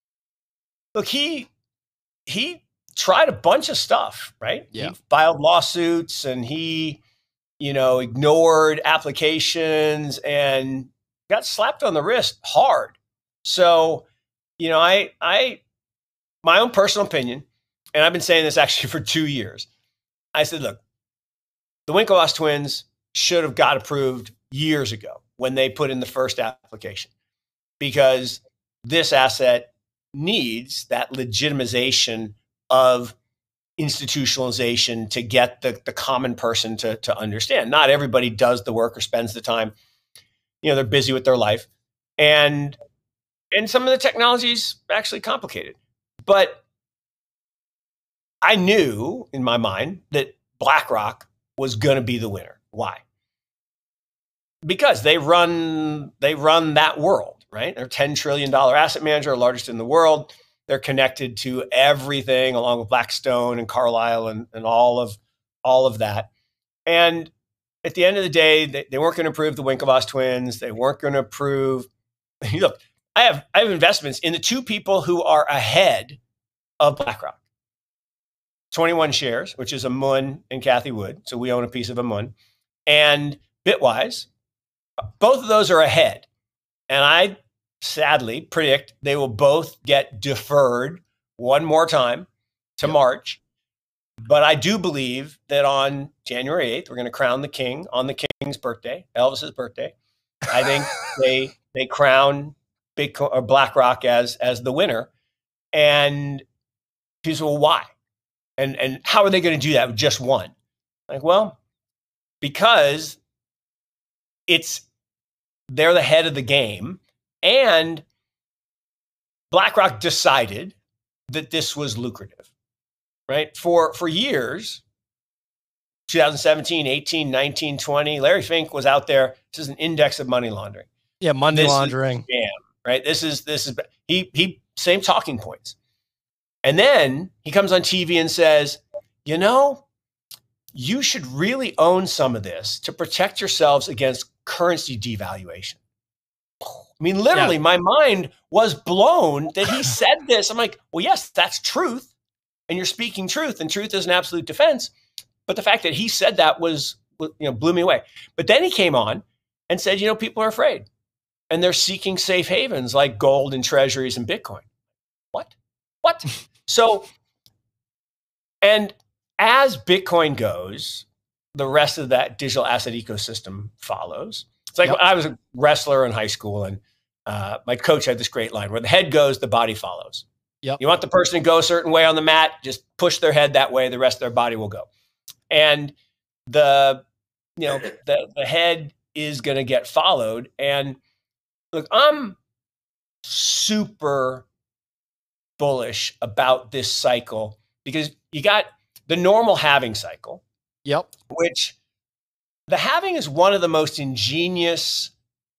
Look, he, he tried a bunch of stuff, right? Yeah. He filed lawsuits, and he, you know, ignored applications and got slapped on the wrist hard. So, you know, I, I, my own personal opinion, and I've been saying this actually for two years. I said, look, the Winklevoss twins should have got approved years ago when they put in the first application, because this asset needs that legitimization of institutionalization to get the, the common person to, to understand. Not everybody does the work or spends the time. You know, they're busy with their life. And, and some of the technology is actually complicated. But I knew in my mind that BlackRock was going to be the winner. Why? Because they run they run that world, right? They're a ten trillion dollar asset manager, largest in the world. They're connected to everything, along with Blackstone and Carlyle and, and all of all of that. And at the end of the day, they, they weren't going to approve the Winklevoss twins. They weren't going to approve. Look, I have I have investments in the two people who are ahead of BlackRock. twenty-one shares, which is Amun and Kathy Wood. So we own a piece of Amun. And Bitwise, both of those are ahead. And I sadly predict they will both get deferred one more time to yep. March. But I do believe that on January eighth, we're going to crown the king on the king. King's birthday, Elvis's birthday. I think they they crown Bitcoin or BlackRock as as the winner. And people say, well, why? And and how are they going to do that with just one? Like, well, because it's they're the head of the game, and BlackRock decided that this was lucrative, right? For for years, twenty seventeen, eighteen, nineteen, twenty, Larry Fink was out there. This is an index of money laundering. Yeah, money this laundering. Is scam, right? This is this is he he same talking points. And then he comes on T V and says, you know, you should really own some of this to protect yourselves against currency devaluation. I mean, literally, yeah. My mind was blown that he said this. I'm like, well, yes, that's truth. And you're speaking truth, and truth is an absolute defense. But the fact that he said that was, you know, blew me away. But then he came on and said, you know, people are afraid and they're seeking safe havens like gold and treasuries and Bitcoin. What? What? So, and as Bitcoin goes, the rest of that digital asset ecosystem follows. It's like, yep. I was a wrestler in high school, and uh, my coach had this great line: where the head goes, the body follows. Yep. You want the person to go a certain way on the mat, just push their head that way, the rest of their body will go. And the, you know, the, the head is going to get followed. And look, I'm super bullish about this cycle, because you got the normal halving cycle. Yep. Which the halving is one of the most ingenious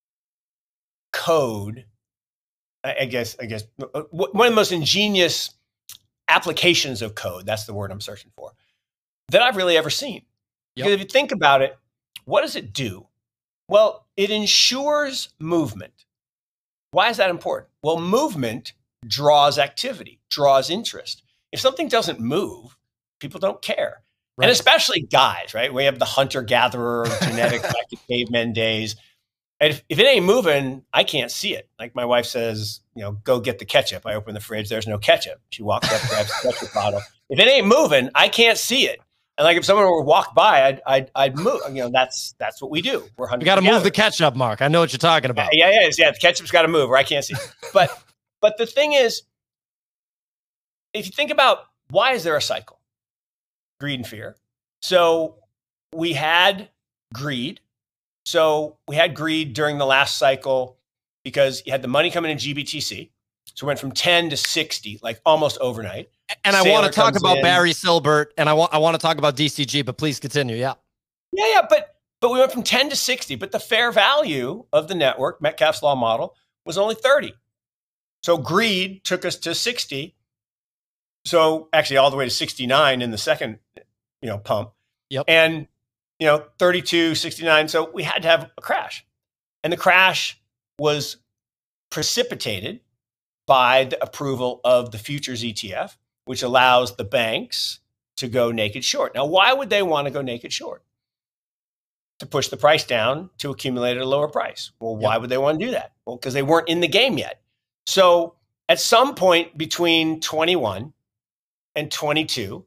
code, I guess, I guess one of the most ingenious applications of code. That's the word I'm searching for, that I've really ever seen. Yep. Because if you think about it, what does it do? Well, it ensures movement. Why is that important? Well, movement draws activity, draws interest. If something doesn't move, people don't care. Right. And especially guys, right? We have the hunter-gatherer genetics back to cavemen days. And if, if it ain't moving, I can't see it. Like my wife says, you know, go get the ketchup. I open the fridge, there's no ketchup. She walks up, grabs the ketchup bottle. If it ain't moving, I can't see it. And like if someone were to walk by, I'd, I'd, I'd move. You know, that's that's what we do. We're hunter. You got to move the ketchup, Mark. I know what you're talking about. Yeah, yeah, yeah. yeah the ketchup's got to move, or I can't see it. But but the thing is, if you think about why is there a cycle? Greed and fear. So we had greed. So we had greed during the last cycle because you had the money coming in G B T C. So it went from ten to sixty, like almost overnight. And I want to talk about in. Barry Silbert, and I want I want to talk about D C G, but please continue. Yeah. Yeah, yeah, but but we went from ten to sixty, but the fair value of the network, Metcalfe's law model, was only thirty. So greed took us to sixty. So actually all the way to sixty-nine in the second, you know, pump. Yep. And, you know, thirty-two, sixty-nine. So we had to have a crash. And the crash was precipitated by the approval of the futures E T F, which allows the banks to go naked short. Now, why would they want to go naked short? To push the price down to accumulate at a lower price. Well, why yep. would they want to do that? Well, because they weren't in the game yet. So at some point between twenty-one and twenty-two,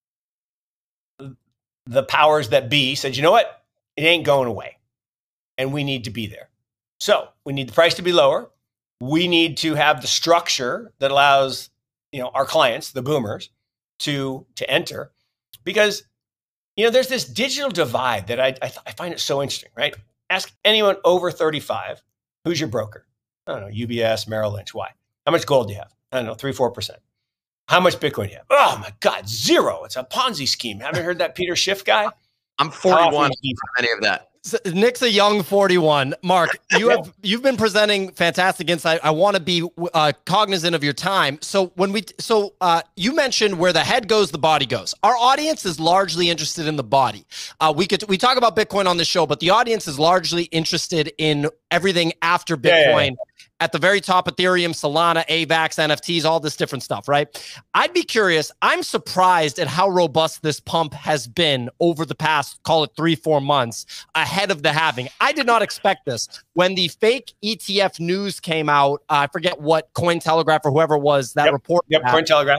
the powers that be said, you know what? It ain't going away. And we need to be there. So we need the price to be lower. We need to have the structure that allows, you know, our clients, the boomers, to, to enter. Because, you know, there's this digital divide that I, I, I find it so interesting, right? Ask anyone over thirty-five, who's your broker? I don't know, U B S, Merrill Lynch. Why? How much gold do you have? I don't know, three, four percent. How much Bitcoin do you have? Oh my God, zero. It's a Ponzi scheme. Haven't heard that Peter Schiff guy? I'm forty-one. Any of that? So Nick's a young forty-one. Mark, you have you've been presenting fantastic insight. I want to be uh, cognizant of your time. So when we so uh, you mentioned where the head goes, the body goes. Our audience is largely interested in the body. Uh, we could we talk about Bitcoin on the show, but the audience is largely interested in everything after Bitcoin. Yeah, yeah, yeah. At the very top, Ethereum, Solana, A VAX, N F Ts, all this different stuff, right? I'd be curious. I'm surprised at how robust this pump has been over the past, call it three, four months ahead of the halving. I did not expect this. When the fake E T F news came out, uh, I forget what Cointelegraph or whoever it was that yep. report. Yep, Cointelegraph.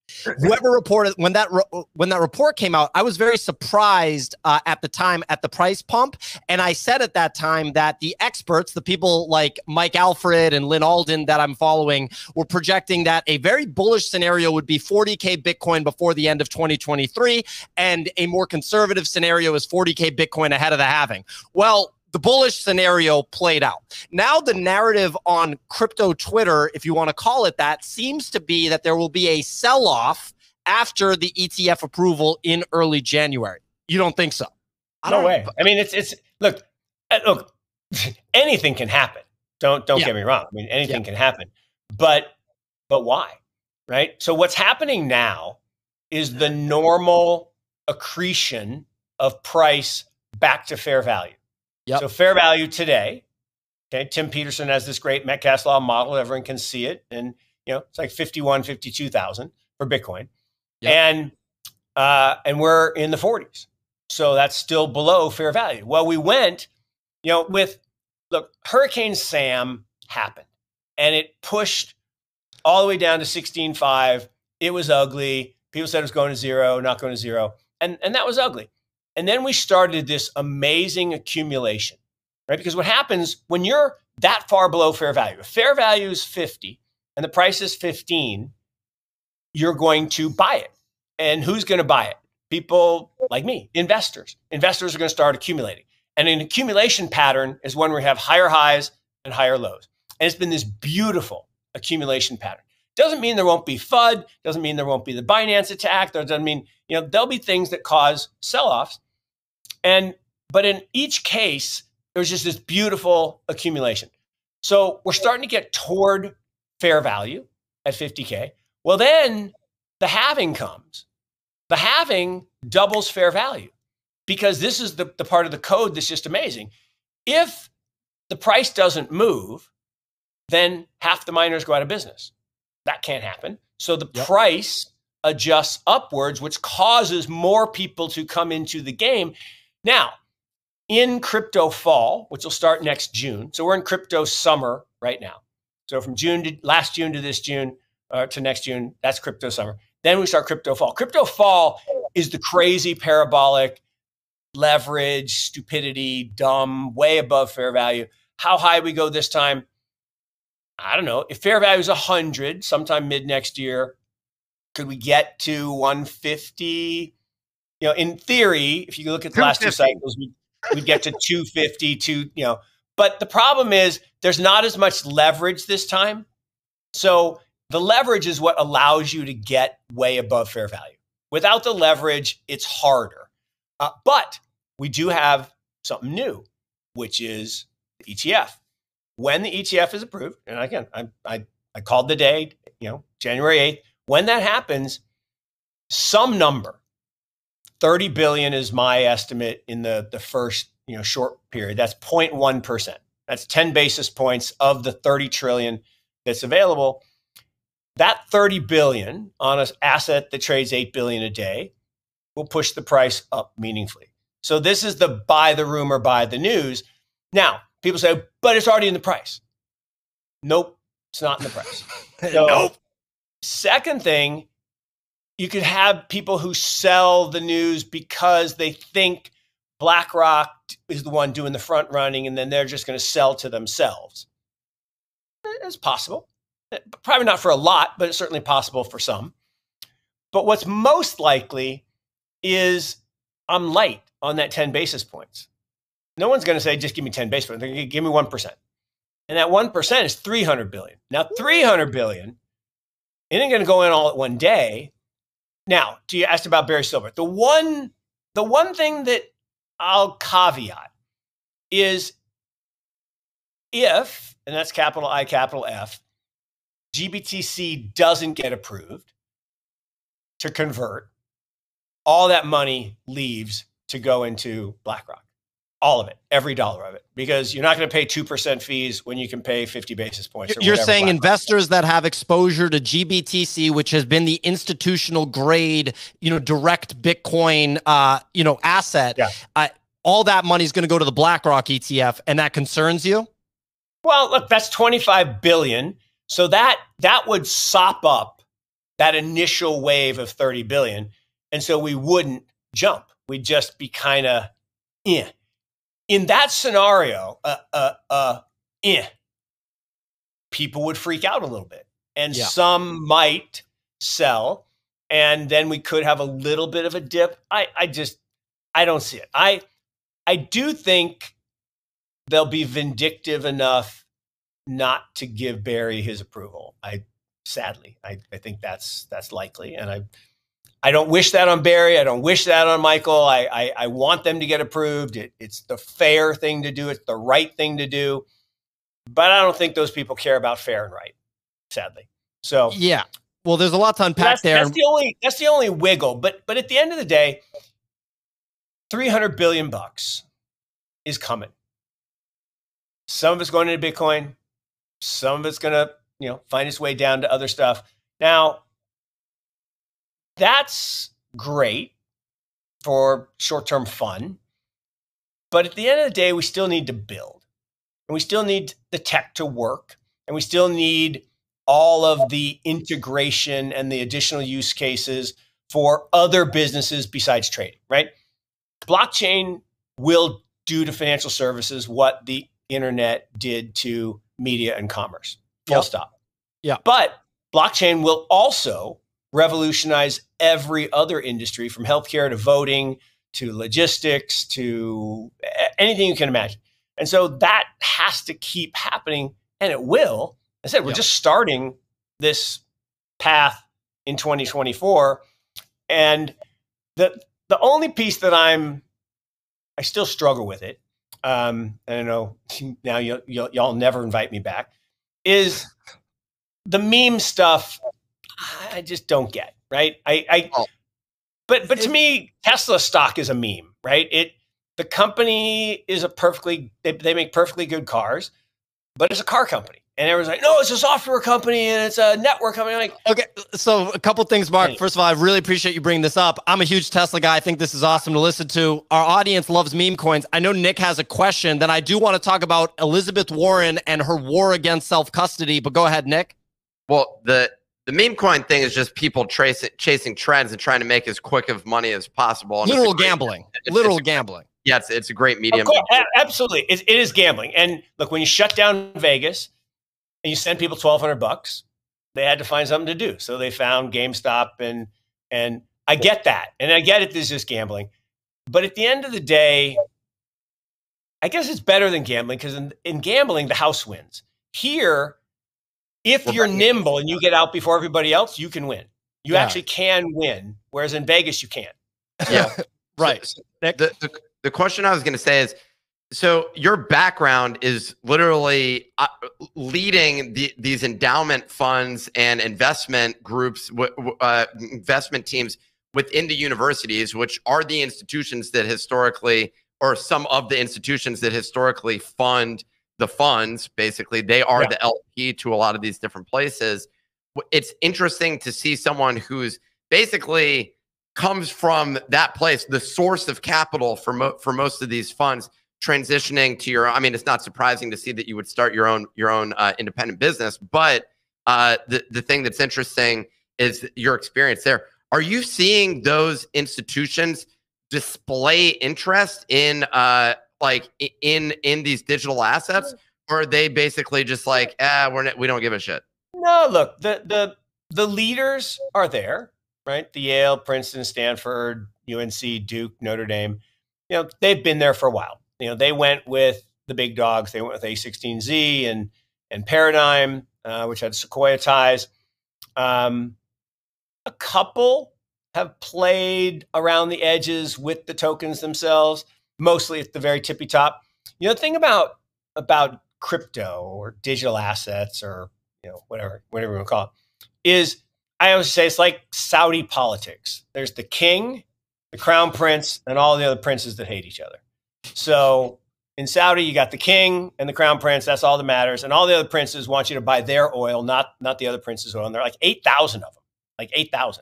Whoever reported when that re- when that report came out, I was very surprised uh, at the time at the price pump, and I said at that time that the experts, the people like Mike Alfred and Lynn Alden that I'm following, were projecting that a very bullish scenario would be forty K Bitcoin before the end of twenty twenty-three, and a more conservative scenario is forty K Bitcoin ahead of the halving. Well, the bullish scenario played out. Now the narrative on crypto Twitter, if you want to call it that, seems to be that there will be a sell-off after the E T F approval in early January. You don't think so? I no way. I mean, it's it's look, look, anything can happen. Don't don't yeah. get me wrong. I mean, anything yeah. can happen. But but why? Right? So what's happening now is the normal accretion of price back to fair value. Yep. So fair value today, okay, Tim Peterson has this great Metcalfe's Law model. Everyone can see it. And, you know, it's like fifty-one, fifty-two thousand for Bitcoin. Yep. And, uh, and we're in the forties. So that's still below fair value. Well, we went, you know, with, look, Hurricane Sam happened and it pushed all the way down to sixteen point five. It was ugly. People said it was going to zero, not going to zero. And, and that was ugly. And then we started this amazing accumulation, right? Because what happens when you're that far below fair value, if fair value is fifty and the price is fifteen, you're going to buy it. And who's going to buy it? People like me, investors. Investors are going to start accumulating. And an accumulation pattern is when we have higher highs and higher lows. And it's been this beautiful accumulation pattern. Doesn't mean there won't be F U D. Doesn't mean there won't be the Binance attack. That doesn't mean, you know, there'll be things that cause sell-offs. And, but in each case, there's just this beautiful accumulation. So we're starting to get toward fair value at fifty K. Well, then the halving comes. The halving doubles fair value because this is the, the part of the code that's just amazing. If the price doesn't move, then half the miners go out of business. That can't happen. So the yep. price adjusts upwards, which causes more people to come into the game. Now, in crypto fall, which will start next June, so we're in crypto summer right now. So from June to last June to this June uh, to next June, that's crypto summer. Then we start crypto fall. Crypto fall is the crazy parabolic leverage, stupidity, dumb, way above fair value. How high we go this time? I don't know. If fair value is one hundred, sometime mid next year, could we get to one fifty? You know, in theory, if you look at the last two cycles, we, we'd get to two fifty, two, you know. But the problem is there's not as much leverage this time. So the leverage is what allows you to get way above fair value. Without the leverage, it's harder. Uh, but we do have something new, which is the E T F. When the E T F is approved, and again, I, I, I called the day, you know, January eighth. When that happens, some number, thirty billion is my estimate in the, the first, you know, short period. That's zero point one percent. That's ten basis points of the thirty trillion that's available. That thirty billion on an asset that trades eight billion a day will push the price up meaningfully. So this is the buy the rumor, buy the news. Now, people say, but it's already in the price. Nope, it's not in the price. So, nope. Second thing, you could have people who sell the news because they think BlackRock is the one doing the front running, and then they're just going to sell to themselves. It's possible. Probably not for a lot, but it's certainly possible for some. But what's most likely is I'm light on that ten basis points. No one's going to say, just give me ten basis points. They're going to give me one percent. And that one percent is three hundred billion. Now, three hundred billion isn't going to go in all at one day. Now, you asked about Barry Silbert. The one, the one thing that I'll caveat is if, and that's capital I, capital F, G B T C doesn't get approved to convert, all that money leaves to go into BlackRock. All of it, every dollar of it, because you're not going to pay two percent fees when you can pay fifty basis points. Or you're saying BlackRock investors that have exposure to G B T C, which has been the institutional grade, you know, direct Bitcoin, uh, you know, asset, yeah. uh, all that money is going to go to the BlackRock E T F, and that concerns you? Well, look, that's twenty-five billion. So that that would sop up that initial wave of thirty billion. And so we wouldn't jump. We'd just be kind of, eh. In that scenario, uh, uh, uh, eh, people would freak out a little bit. And Yeah. some might sell. And then we could have a little bit of a dip. I, I just, I don't see it. I, I do think they'll be vindictive enough not to give Barry his approval. I, sadly, I, I think that's, that's likely. And I, I don't wish that on Barry. I don't wish that on Michael. I, I, I want them to get approved. It, it's the fair thing to do. It's the right thing to do. But I don't think those people care about fair and right, sadly. So Yeah. Well, there's a lot to unpack that's, there. that's the only that's the only wiggle. But but at the end of the day, three hundred billion bucks is coming. Some of it's going into Bitcoin. Some of it's going to, you know, find its way down to other stuff. Now, that's great for short-term fun. But at the end of the day, we still need to build. And we still need the tech to work. And we still need all of the integration and the additional use cases for other businesses besides trading, right? Blockchain will do to financial services what the internet did to media and commerce. Full Yep. stop. Yeah. But blockchain will also revolutionize every other industry, from healthcare to voting to logistics to a- anything you can imagine. And so that has to keep happening, and it will. I said, we're Yep. just starting this path in twenty twenty-four. And the the only piece that I'm, I still struggle with it, um, and I know now you'll, you'll, y'all never invite me back, is the meme stuff. I just don't get, right? I, I Oh. but but to It- me, Tesla stock is a meme, right? It the company is a perfectly they, they make perfectly good cars, but it's a car company. And everyone's like, no, it's a software company and it's a network company. I'm like, Okay, so a couple things, Mark. Hey. First of all, I really appreciate you bringing this up. I'm a huge Tesla guy. I think this is awesome to listen to. Our audience loves meme coins. I know Nick has a question. Then I do want to talk about Elizabeth Warren and her war against self-custody, but go ahead, Nick. Well, the the meme coin thing is just people tracing chasing trends and trying to make as quick of money as possible. And it's a Literal great- gambling. it's- Literal it's a- gambling. Yeah, it's, it's a great of medium. course, a- absolutely. It, it is gambling. And look, when you shut down Vegas and you send people twelve hundred bucks, they had to find something to do. So they found GameStop, and and I get that. And I get it, this is gambling. But at the end of the day, I guess it's better than gambling, because in, in gambling, the house wins. Here, if Well, you're right. nimble and you get out before everybody else, you can win. You Yeah. actually can win. Whereas in Vegas, you can't. Yeah. Right. So- Nick? the, the the question I was going to say is, so your background is literally uh, leading the, these endowment funds and investment groups, w- w- uh, investment teams within the universities, which are the institutions that historically, or some of the institutions that historically fund the funds. Basically, they are Yeah. the L P to a lot of these different places. W- It's interesting to see someone who's basically comes from that place, the source of capital for mo- for most of these funds, transitioning to your. I mean, it's not surprising to see that you would start your own your own uh, independent business, but uh, the the thing that's interesting is your experience there. Are you seeing those institutions display interest in uh like i- in in these digital assets, or are they basically just like, ah, we're n- we don't give a shit? No, look, the the the leaders are there, right? The Yale, Princeton, Stanford, U N C, Duke, Notre Dame. You know, they've been there for a while. You know, they went with the big dogs. They went with A sixteen Z and and Paradigm, uh, which had Sequoia ties. Um, a couple have played around the edges with the tokens themselves, mostly at the very tippy top. You know, the thing about about crypto or digital assets, or you know, whatever, whatever you want to call it, is I always say it's like Saudi politics. There's the king, the crown prince, and all the other princes that hate each other. So in Saudi, you got the king and the crown prince. That's all that matters. And all the other princes want you to buy their oil, not not the other prince's oil. And there are like eight thousand of them, like eight thousand.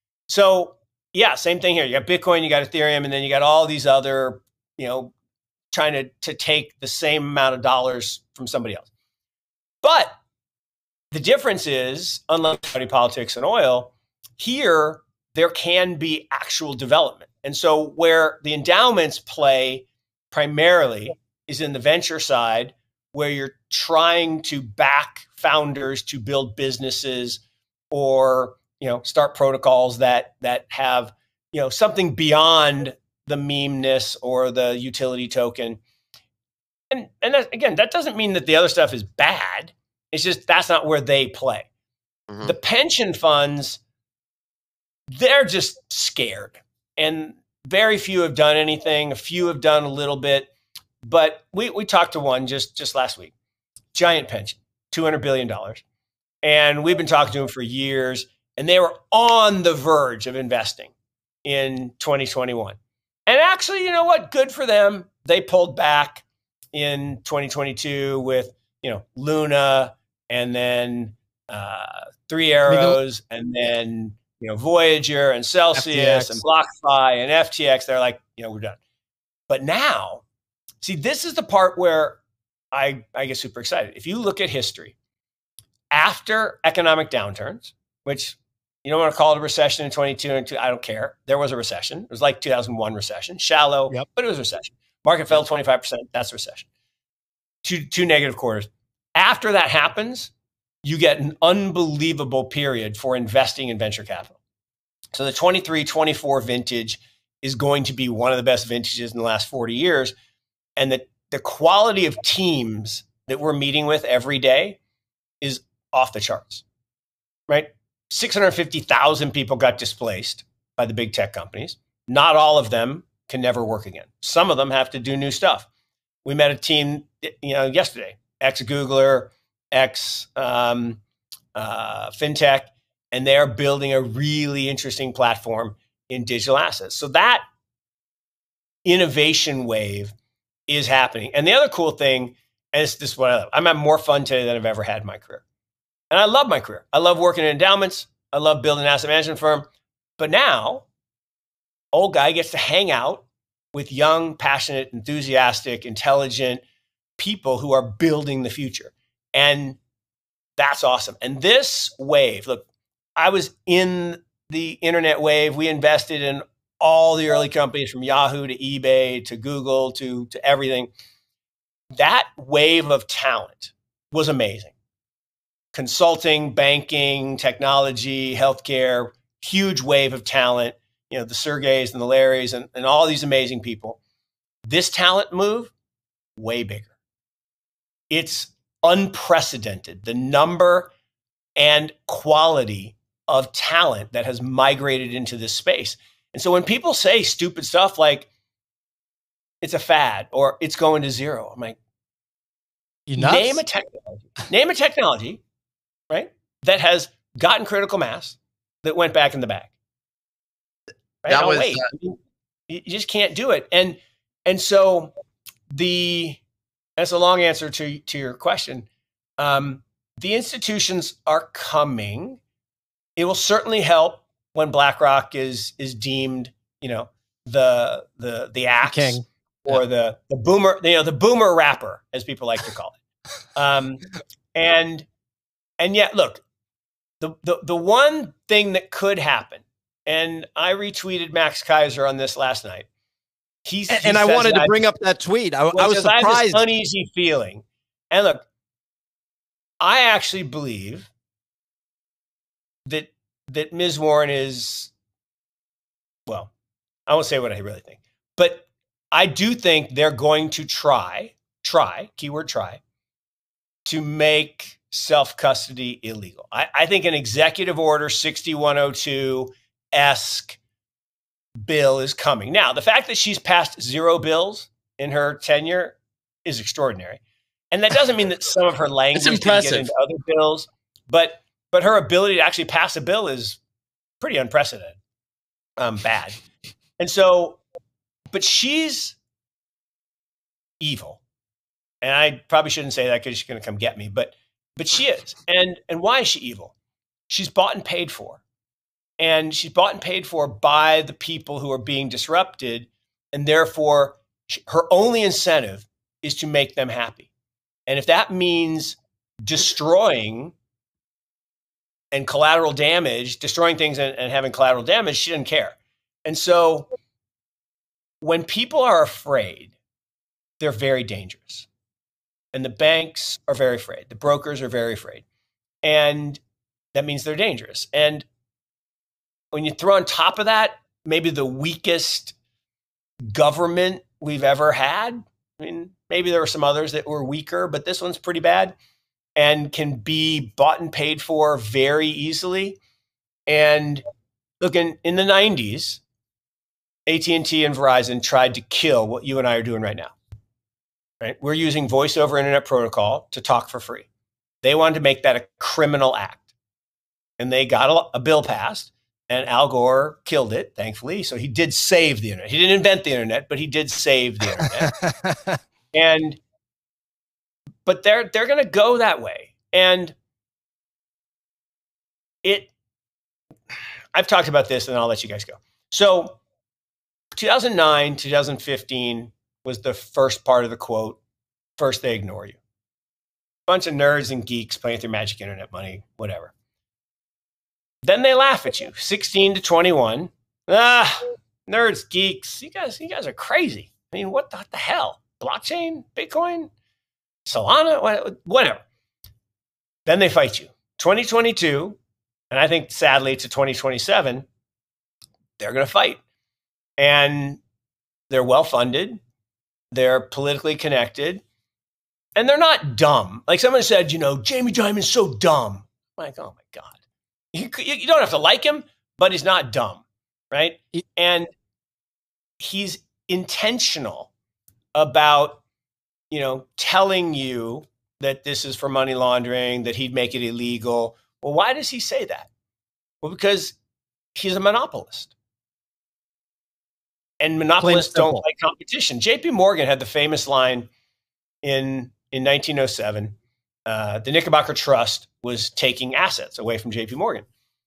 So yeah, same thing here. You got Bitcoin, you got Ethereum, and then you got all these other, you know, trying to, to take the same amount of dollars from somebody else. But the difference is, unlike Saudi politics and oil, Here, there can be actual development. And so where the endowments play primarily is in the venture side, where you're trying to back founders to build businesses or, you know, start protocols that that have, you know, something beyond the meme-ness or the utility token. And and that, again, that doesn't mean that the other stuff is bad. It's just that's not where they play. Mm-hmm. The pension funds, they're just scared. And very few have done anything. A few have done a little bit. But we, we talked to one just, just last week. Giant pension, two hundred billion dollars. And we've been talking to them for years. And they were on the verge of investing in twenty twenty-one. And actually, you know what? Good for them. They pulled back in twenty twenty-two with, you know, Luna and then uh, Three Arrows and then, you know, Voyager and Celsius F T X and BlockFi and F T X. They're like, you know, we're done. But now, see, this is the part where I, I get super excited. If you look at history, after economic downturns, which you don't want to call it a recession in twenty-two and two, I don't care. There was a recession. It was like two thousand one recession, shallow, yep. But it was a recession. Market fell twenty-five percent. That's a recession. Two, two negative quarters. After that happens, you get an unbelievable period for investing in venture capital. So the twenty-three twenty-four vintage is going to be one of the best vintages in the last forty years. And the, the quality of teams that we're meeting with every day is off the charts, right? six hundred fifty thousand people got displaced by the big tech companies. Not all of them can never work again. Some of them have to do new stuff. We met a team, you know, yesterday, ex-Googler, ex um, uh, fintech, and they're building a really interesting platform in digital assets. So that innovation wave is happening. And the other cool thing, and it's this is what I love. I'm having more fun today than I've ever had in my career. And I love my career. I love working in endowments. I love building an asset management firm. But now, old guy gets to hang out with young, passionate, enthusiastic, intelligent people who are building the future. And that's awesome. And this wave, look, I was in the internet wave. We invested in all the early companies from Yahoo to eBay to Google to, to everything. That wave of talent was amazing. Consulting, banking, technology, healthcare, huge wave of talent, you know, the Sergeys and the Larrys and, and all these amazing people. This talent move, way bigger. It's unprecedented. The number and quality of talent that has migrated into this space. And so when people say stupid stuff like it's a fad or it's going to zero, I'm like, you nuts? Name a technology, name a technology, right, that has gotten critical mass that went back in the bag. Right? That oh, was, wait, uh, you, you just can't do it. And and so the that's a long answer to to your question. Um, the institutions are coming. It will certainly help when BlackRock is is deemed, you know, the the the axe king. or Yeah. the the boomer, you know, the boomer rapper, as people like to call it. Um, and and yet, look, the the the one thing that could happen, and I retweeted Max Kaiser on this last night. He's, And, he and I says wanted to that- bring up that tweet. I, I well, was because I have surprised. this uneasy feeling. And look, I actually believe that that Miz Warren is, well, I won't say what I really think, but I do think they're going to try, try, keyword try, to make self-custody illegal. I, I think an executive order sixty-one oh two-esque bill is coming. Now, the fact that she's passed zero bills in her tenure is extraordinary. And that doesn't mean that some of her language didn't get impressive. into other bills, but but her ability to actually pass a bill is pretty unprecedented, um, bad. And so, but she's evil. And I probably shouldn't say that because she's going to come get me, but but she is. And and why is she evil? She's bought and paid for. And she's bought and paid for by the people who are being disrupted. And therefore, she, her only incentive is to make them happy. And if that means destroying and collateral damage, destroying things and, and having collateral damage, she didn't care. And so when people are afraid, they're very dangerous. And the banks are very afraid. The brokers are very afraid. And that means they're dangerous. And when you throw on top of that, maybe the weakest government we've ever had. I mean, maybe there were some others that were weaker, but this one's pretty bad and can be bought and paid for very easily. And look, in, in the nineties, A T and T and Verizon tried to kill what you and I are doing right now. Right? We're using voice over internet protocol to talk for free. They wanted to make that a criminal act. And they got a, a bill passed, and Al Gore killed it, thankfully. So he did save the internet. He didn't invent the internet, but he did save the internet. and but they're they're going to go that way. And it I've talked about this, and I'll let you guys go. So two thousand nine, two thousand fifteen was the first part of the quote. First, they ignore you. Bunch of nerds and geeks playing with their magic internet money, whatever. Then they laugh at you. sixteen to twenty-one. Ah, nerds, geeks. You guys, you guys are crazy. I mean, what the, what the hell? Blockchain, Bitcoin, Solana, whatever. Then they fight you. twenty twenty-two, and I think sadly to twenty twenty-seven, they're going to fight. And they're well-funded. They're politically connected. And they're not dumb. Like someone said, you know, Jamie Dimon's so dumb. I'm like, oh my God. You, you don't have to like him, but he's not dumb, right? And he's intentional about, you know, telling you that this is for money laundering, that he'd make it illegal. Well, why does he say that? Well, because he's a monopolist. And monopolists don't like competition. J P Morgan had the famous line in, in nineteen oh seven. Uh, the Knickerbocker Trust was taking assets away from J P Morgan.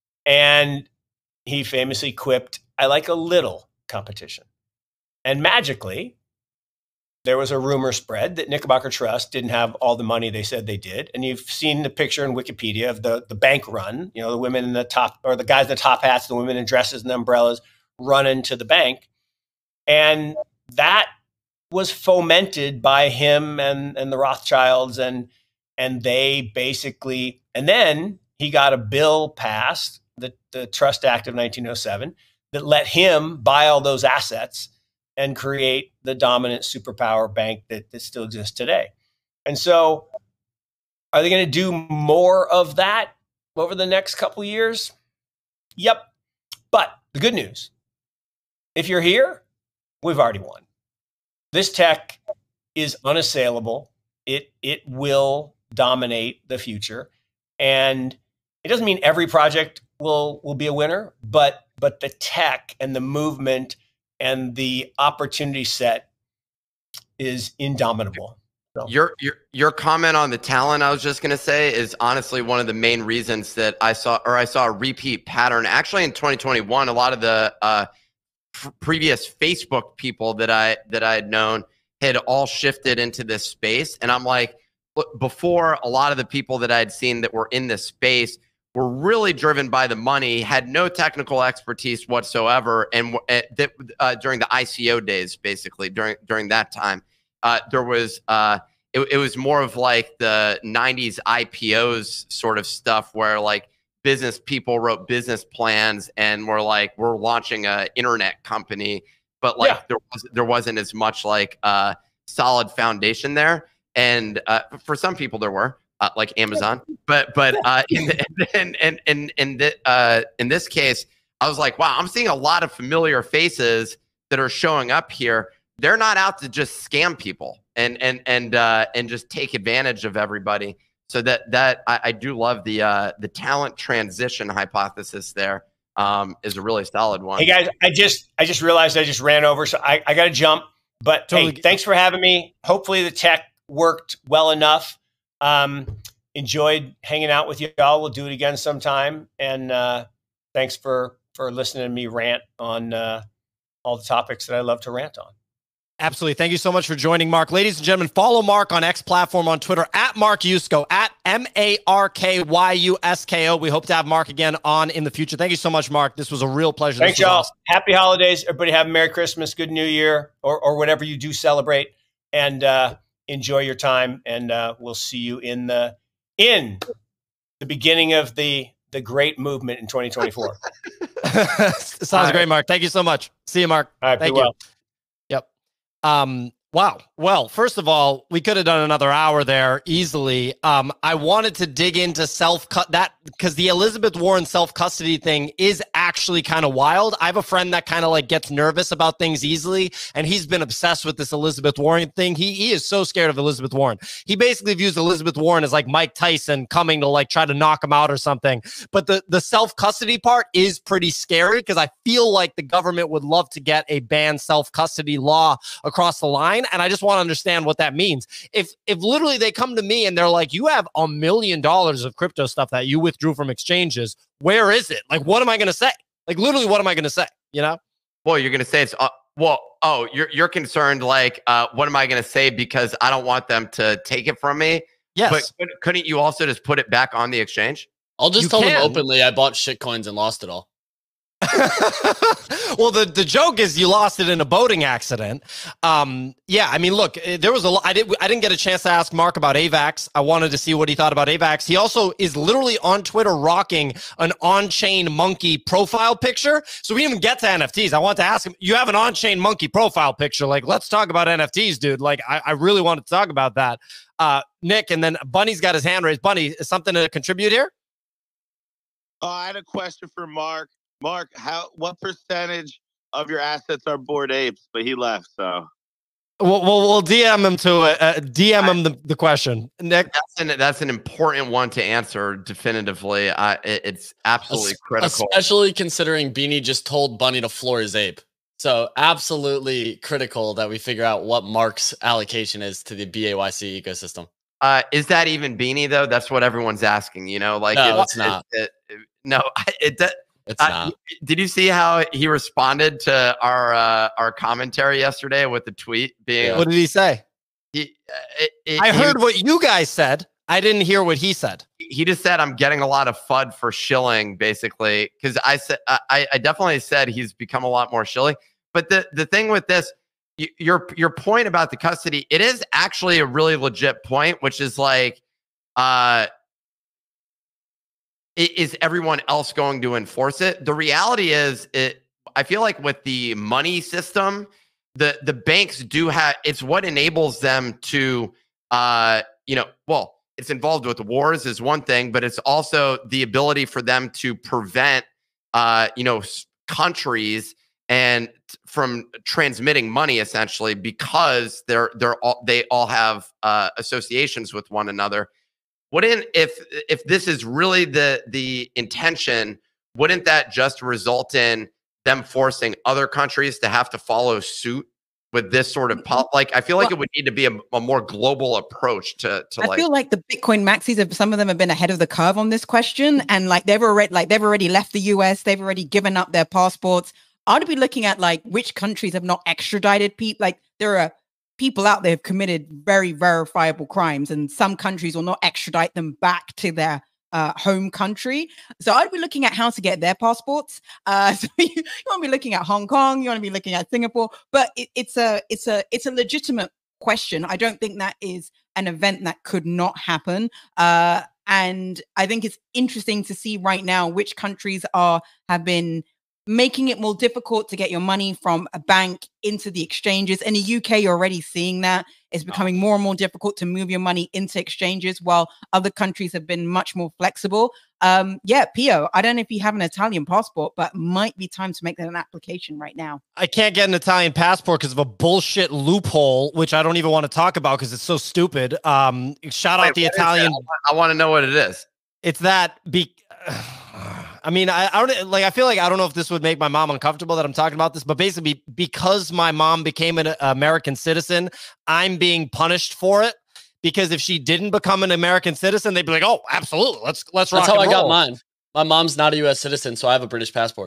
And he famously quipped, I like a little competition. And magically, there was a rumor spread that Knickerbocker Trust didn't have all the money they said they did. And you've seen the picture in Wikipedia of the, the bank run, you know, the women in the top, or the guys in the top hats, the women in dresses and umbrellas run into the bank. And that was fomented by him and, and the Rothschilds. And, and they basically, and then he got a bill passed, the, the Trust Act of nineteen oh seven, that let him buy all those assets and create the dominant superpower bank that, that still exists today. And so are they going to do more of that over the next couple of years? Yep. But the good news, if you're here, we've already won. This tech is unassailable. It, it will dominate the future. And it doesn't mean every project will, will be a winner, but, but the tech and the movement and the opportunity set is indomitable. So. Your your your comment on the talent, I was just gonna say, is honestly one of the main reasons that I saw, or I saw a repeat pattern. Actually, in twenty twenty-one, a lot of the uh, previous Facebook people that I that I had known had all shifted into this space, and I'm like, look, before a lot of the people that I had seen that were in this space were really driven by the money, had no technical expertise whatsoever, and uh, that uh, during the I C O days, basically during during that time, uh, there was uh, it, it was more of like the nineties I P Os sort of stuff, where like business people wrote business plans and were like, we're launching a internet company, but like yeah. there was there wasn't as much like uh, solid foundation there, and uh, for some people there were. Uh, like Amazon, but but uh, in, the, in in in in, the, uh, in this case, I was like, wow, I'm seeing a lot of familiar faces that are showing up here. They're not out to just scam people and and and uh, and just take advantage of everybody. So that that I, I do love the uh, the talent transition hypothesis. There um, is a really solid one. Hey guys, I just I just realized I just ran over, so I I got to jump. But totally. Hey, thanks for having me. Hopefully the tech worked well enough. Um, enjoyed hanging out with y'all. We'll do it again sometime. And uh, thanks for, for listening to me rant on uh, all the topics that I love to rant on. Absolutely. Thank you so much for joining, Mark. Ladies and gentlemen, follow Mark on X platform on Twitter at Mark Yusko, at M A R K Y U S K O. We hope to have Mark again on in the future. Thank you so much, Mark. This was a real pleasure. Thanks, This was y'all. awesome. Happy holidays. Everybody have a Merry Christmas, Good New Year, or, or whatever you do celebrate. And uh, enjoy your time. And uh, we'll see you in the in the beginning of the the great movement in twenty twenty-four. Sounds All great, right. Mark. Thank you so much. See you, Mark. All right, Thank be you. well. Yep. Um, wow. Well, first of all, we could have done another hour there easily. Um, I wanted to dig into self cut that because the Elizabeth Warren self custody thing is actually kind of wild. I have a friend that kind of like gets nervous about things easily, and he's been obsessed with this Elizabeth Warren thing. He he is so scared of Elizabeth Warren. He basically views Elizabeth Warren as like Mike Tyson coming to like try to knock him out or something. But the the self custody part is pretty scary because I feel like the government would love to get a ban self custody law across the line, and I just want to understand what that means. If if literally they come to me and they're like, you have a million dollars of crypto stuff that you withdrew from exchanges, where is it? Like, what am I going to say? Like, literally, what am I going to say? You know? Well, you're going to say it's, uh, well, oh, you're, you're concerned, like, uh, what am I going to say because I don't want them to take it from me? Yes. But couldn't- couldn't you also just put it back on the exchange? I'll just You tell can. them openly I bought shit coins and lost it all. Well, the, the joke is you lost it in a boating accident. Um, yeah, I mean, look, eh, there was a lot. I didn't I didn't get a chance to ask Mark about AVAX. I wanted to see what he thought about AVAX. He also is literally on Twitter rocking an on-chain monkey profile picture. So we didn't even get to N F Ts. I want to ask him, you have an on-chain monkey profile picture. Like, let's talk about N F Ts, dude. Like, I, I really wanted to talk about that. Uh, Nick, and then Bunny's got his hand raised. Bunny, is something to contribute here? Uh, I had a question for Mark. Mark, how what percentage of your assets are Bored Apes? But he left, so We'll, we'll, we'll D M him to uh, uh, D M him the, the question. Nick, That's an, that's an important one to answer definitively. I, it, it's absolutely Es- critical. Especially considering Beanie just told Bunny to floor his ape. So absolutely critical that we figure out what Mark's allocation is to the B A Y C ecosystem. Uh, is that even Beanie though? That's what everyone's asking. You know, like No, it- it's not. It, it, no, it. it It's uh, not. Did you see how he responded to our uh, our commentary yesterday with the tweet being? what did he say? He, uh, it, it- I he- heard what you guys said. I didn't hear what he said. he just said I'm getting a lot of F U D for shilling, basically, because I said I, I definitely said he's become a lot more shilly. But the the thing with this, y- your your point about the custody, it is actually a really legit point, which is like, uh, i- is everyone else going to enforce it? The reality is, it. I feel like with the money system, the the banks do have. It's what enables them to, uh, you know, well. It's involved with wars is one thing, but it's also the ability for them to prevent, uh, you know, s- countries and t- from transmitting money essentially because they're they're all they all have uh, associations with one another. Wouldn't if if this is really the the intention, wouldn't that just result in them forcing other countries to have to follow suit with this sort of pol- like? I feel like Well- it would need to be a, a more global approach to to I like. feel like the Bitcoin maxis have some of them have been ahead of the curve on this question, and like they've already like they've already left the U S, they've already given up their passports. I'd be looking at like which countries have not extradited people. Like there are people out there who've committed very verifiable crimes, and some countries will not extradite them back to their uh, home country. So I'd be looking at how to get their passports. Uh, so you, you want to be looking at Hong Kong, you want to be looking at Singapore, but it, it's a it's a it's a legitimate question. I don't think that is an event that could not happen. Uh, and I think it's interesting to see right now which countries are have been making it more difficult to get your money from a bank into the exchanges. In the U K, you're already seeing that. It's becoming more and more difficult to move your money into exchanges, while other countries have been much more flexible. Um, yeah, Pio, I don't know if you have an Italian passport, but might be time to make that an application right now. I can't get an Italian passport because of a bullshit loophole, which I don't even want to talk about because it's so stupid. Um, shout Wait, out the what is Italian. that? I want to know what it is. It's that be. I mean, I, I don't like. I feel like I don't know if this would make my mom uncomfortable that I'm talking about this, but basically, because my mom became an American citizen, I'm being punished for it. Because if she didn't become an American citizen, they'd be like, "Oh, absolutely, let's let's rock That's how and I got roll." mine. My mom's not a U S citizen, so I have a British passport.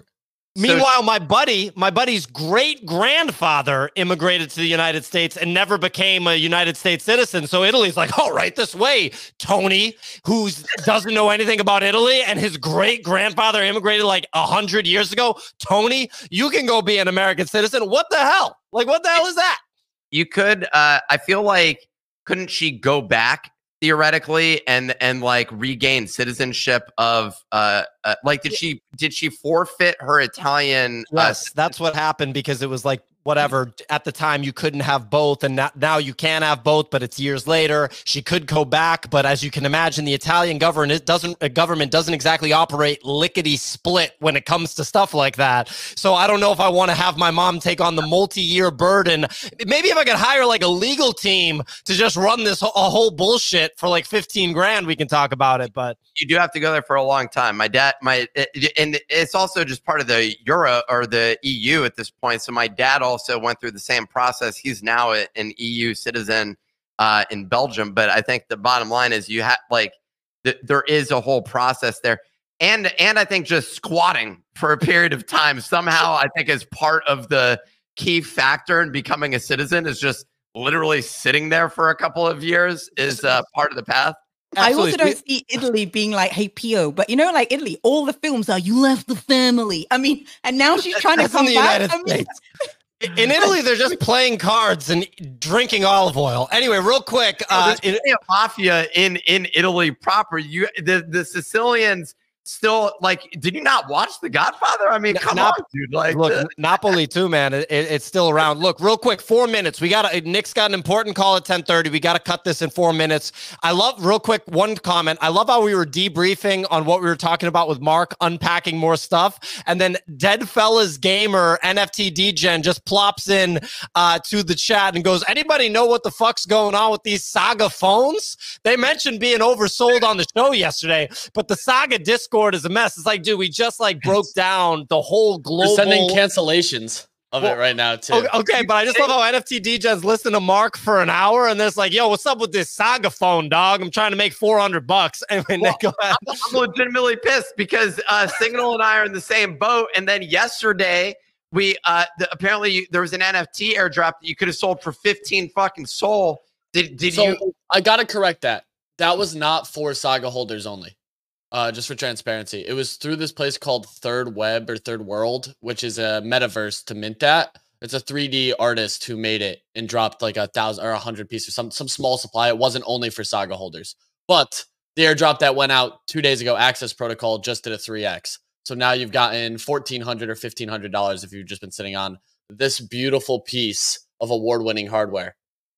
Meanwhile, my buddy, my buddy's great grandfather immigrated to the United States and never became a United States citizen. So Italy's like, oh, right this way, Tony, who doesn't know anything about Italy, and his great grandfather immigrated like a hundred years ago. Tony, you can go be an American citizen. What the hell? Like, what the hell is that? You could. Uh, I feel like couldn't she go back theoretically and and like regain citizenship of uh, uh like did she did she forfeit her Italian? Yes, uh, that's what happened, because it was like whatever at the time you couldn't have both, and now, now you can have both, but it's years later. She could go back, but as you can imagine, the Italian government it doesn't uh, government doesn't exactly operate lickety split when it comes to stuff like that. So I don't know if I want to have my mom take on the multi-year burden. Maybe if I could hire like a legal team to just run this whole, a whole bullshit for like fifteen grand, we can talk about it. But you do have to go there for a long time. My dad, my it, and it's also just part of the Euro or the E U at this point. So my dad also went through the same process. He's now a, an E U citizen uh, in Belgium. But I think the bottom line is you have like th- there is a whole process there, and and I think just squatting for a period of time somehow I think is part of the key factor in becoming a citizen. Is just literally sitting there for a couple of years is uh, part of the path. Absolutely. I also don't see Italy being like, hey, Pio, but you know, like Italy, all the films are, you left the family. I mean, and now she's trying to come in the back. United I mean, States. In Italy, they're just playing cards and drinking olive oil. Anyway, real quick. Uh, oh, there's a mafia in, in Italy proper. You the, the Sicilians still, like, did you not watch The Godfather? I mean, come Nap- on, dude. Like, look, the- Napoli too, man. It, it, it's still around. Look, real quick, four minutes. We got to, Nick's got an important call at ten thirty. We got to cut this in four minutes. I love, real quick, one comment. I love how we were debriefing on what we were talking about with Mark, unpacking more stuff. And then Dead Fellas Gamer, N F T D-Gen, just plops in uh, to the chat and goes, anybody know what the fuck's going on with these Saga phones? They mentioned being oversold on the show yesterday, but the Saga Discord is a mess. It's like, dude, we just like broke down the whole global. We're sending cancellations of well, it right now too. Okay, okay, but I just love how N F T D J's listening to Mark for an hour, and there's like, yo, what's up with this Saga phone, dog? I'm trying to make four hundred bucks. Anyway, well, Nick, go ahead. I'm, I'm legitimately pissed because uh, Signal and I are in the same boat. And then yesterday, we uh, the, apparently you, there was an N F T airdrop that you could have sold for fifteen fucking soul. Did did so you? I gotta correct that. That was not for Saga holders only. Uh, just for transparency, it was through this place called Third Web or Third World, which is a metaverse to mint that. It's a three D artist who made it and dropped like a thousand or a hundred pieces, some some small supply. It wasn't only for Saga holders, but the airdrop that went out two days ago, Access Protocol, just did a three X. So now you've gotten fourteen hundred or fifteen hundred dollars if you've just been sitting on this beautiful piece of award-winning hardware.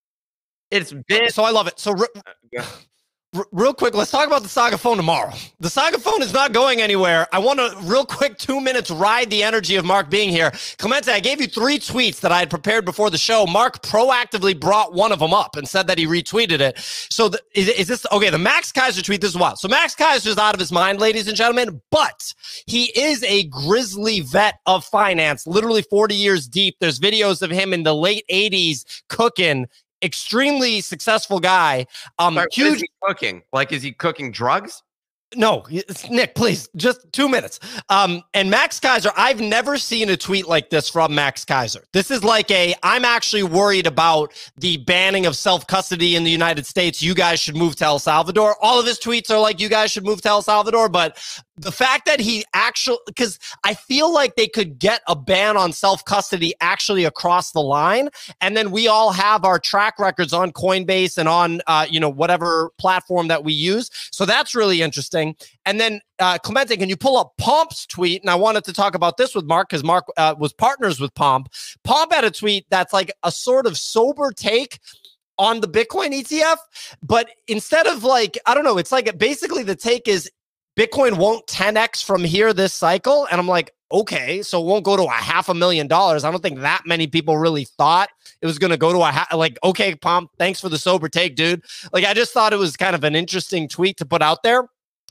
It's been so I love it. So. Re- R- real quick, let's talk about the Saga phone tomorrow. The Saga phone is not going anywhere. I want to, real quick, two minutes, ride the energy of Mark being here. Clemente, I gave you three tweets that I had prepared before the show. Mark proactively brought one of them up and said that he retweeted it. So the, is, is this, okay, the Max Kaiser tweet, this is wild. So Max Kaiser's out of his mind, ladies and gentlemen, but he is a grizzly vet of finance, literally forty years deep. There's videos of him in the late eighties cooking. Extremely successful guy. Um, Sorry, huge is he cooking. Like, is he cooking drugs? No, Nick, please, just two minutes. Um, and Max Kaiser, I've never seen a tweet like this from Max Kaiser. This is like a, I'm actually worried about the banning of self-custody in the United States. You guys should move to El Salvador. All of his tweets are like, you guys should move to El Salvador. But the fact that he actually, because I feel like they could get a ban on self-custody actually across the line. And then we all have our track records on Coinbase and on, uh, you know, whatever platform that we use. So that's really interesting. And then, uh, Clemente, can you pull up Pomp's tweet? And I wanted to talk about this with Mark because Mark uh, was partners with Pomp. Pomp had a tweet that's like a sort of sober take on the Bitcoin E T F. But instead of like, I don't know, it's like basically the take is Bitcoin won't ten X from here this cycle. And I'm like, okay, so it won't go to a half a million dollars. I don't think that many people really thought it was going to go to a, ha- like, okay, Pomp, thanks for the sober take, dude. Like, I just thought it was kind of an interesting tweet to put out there.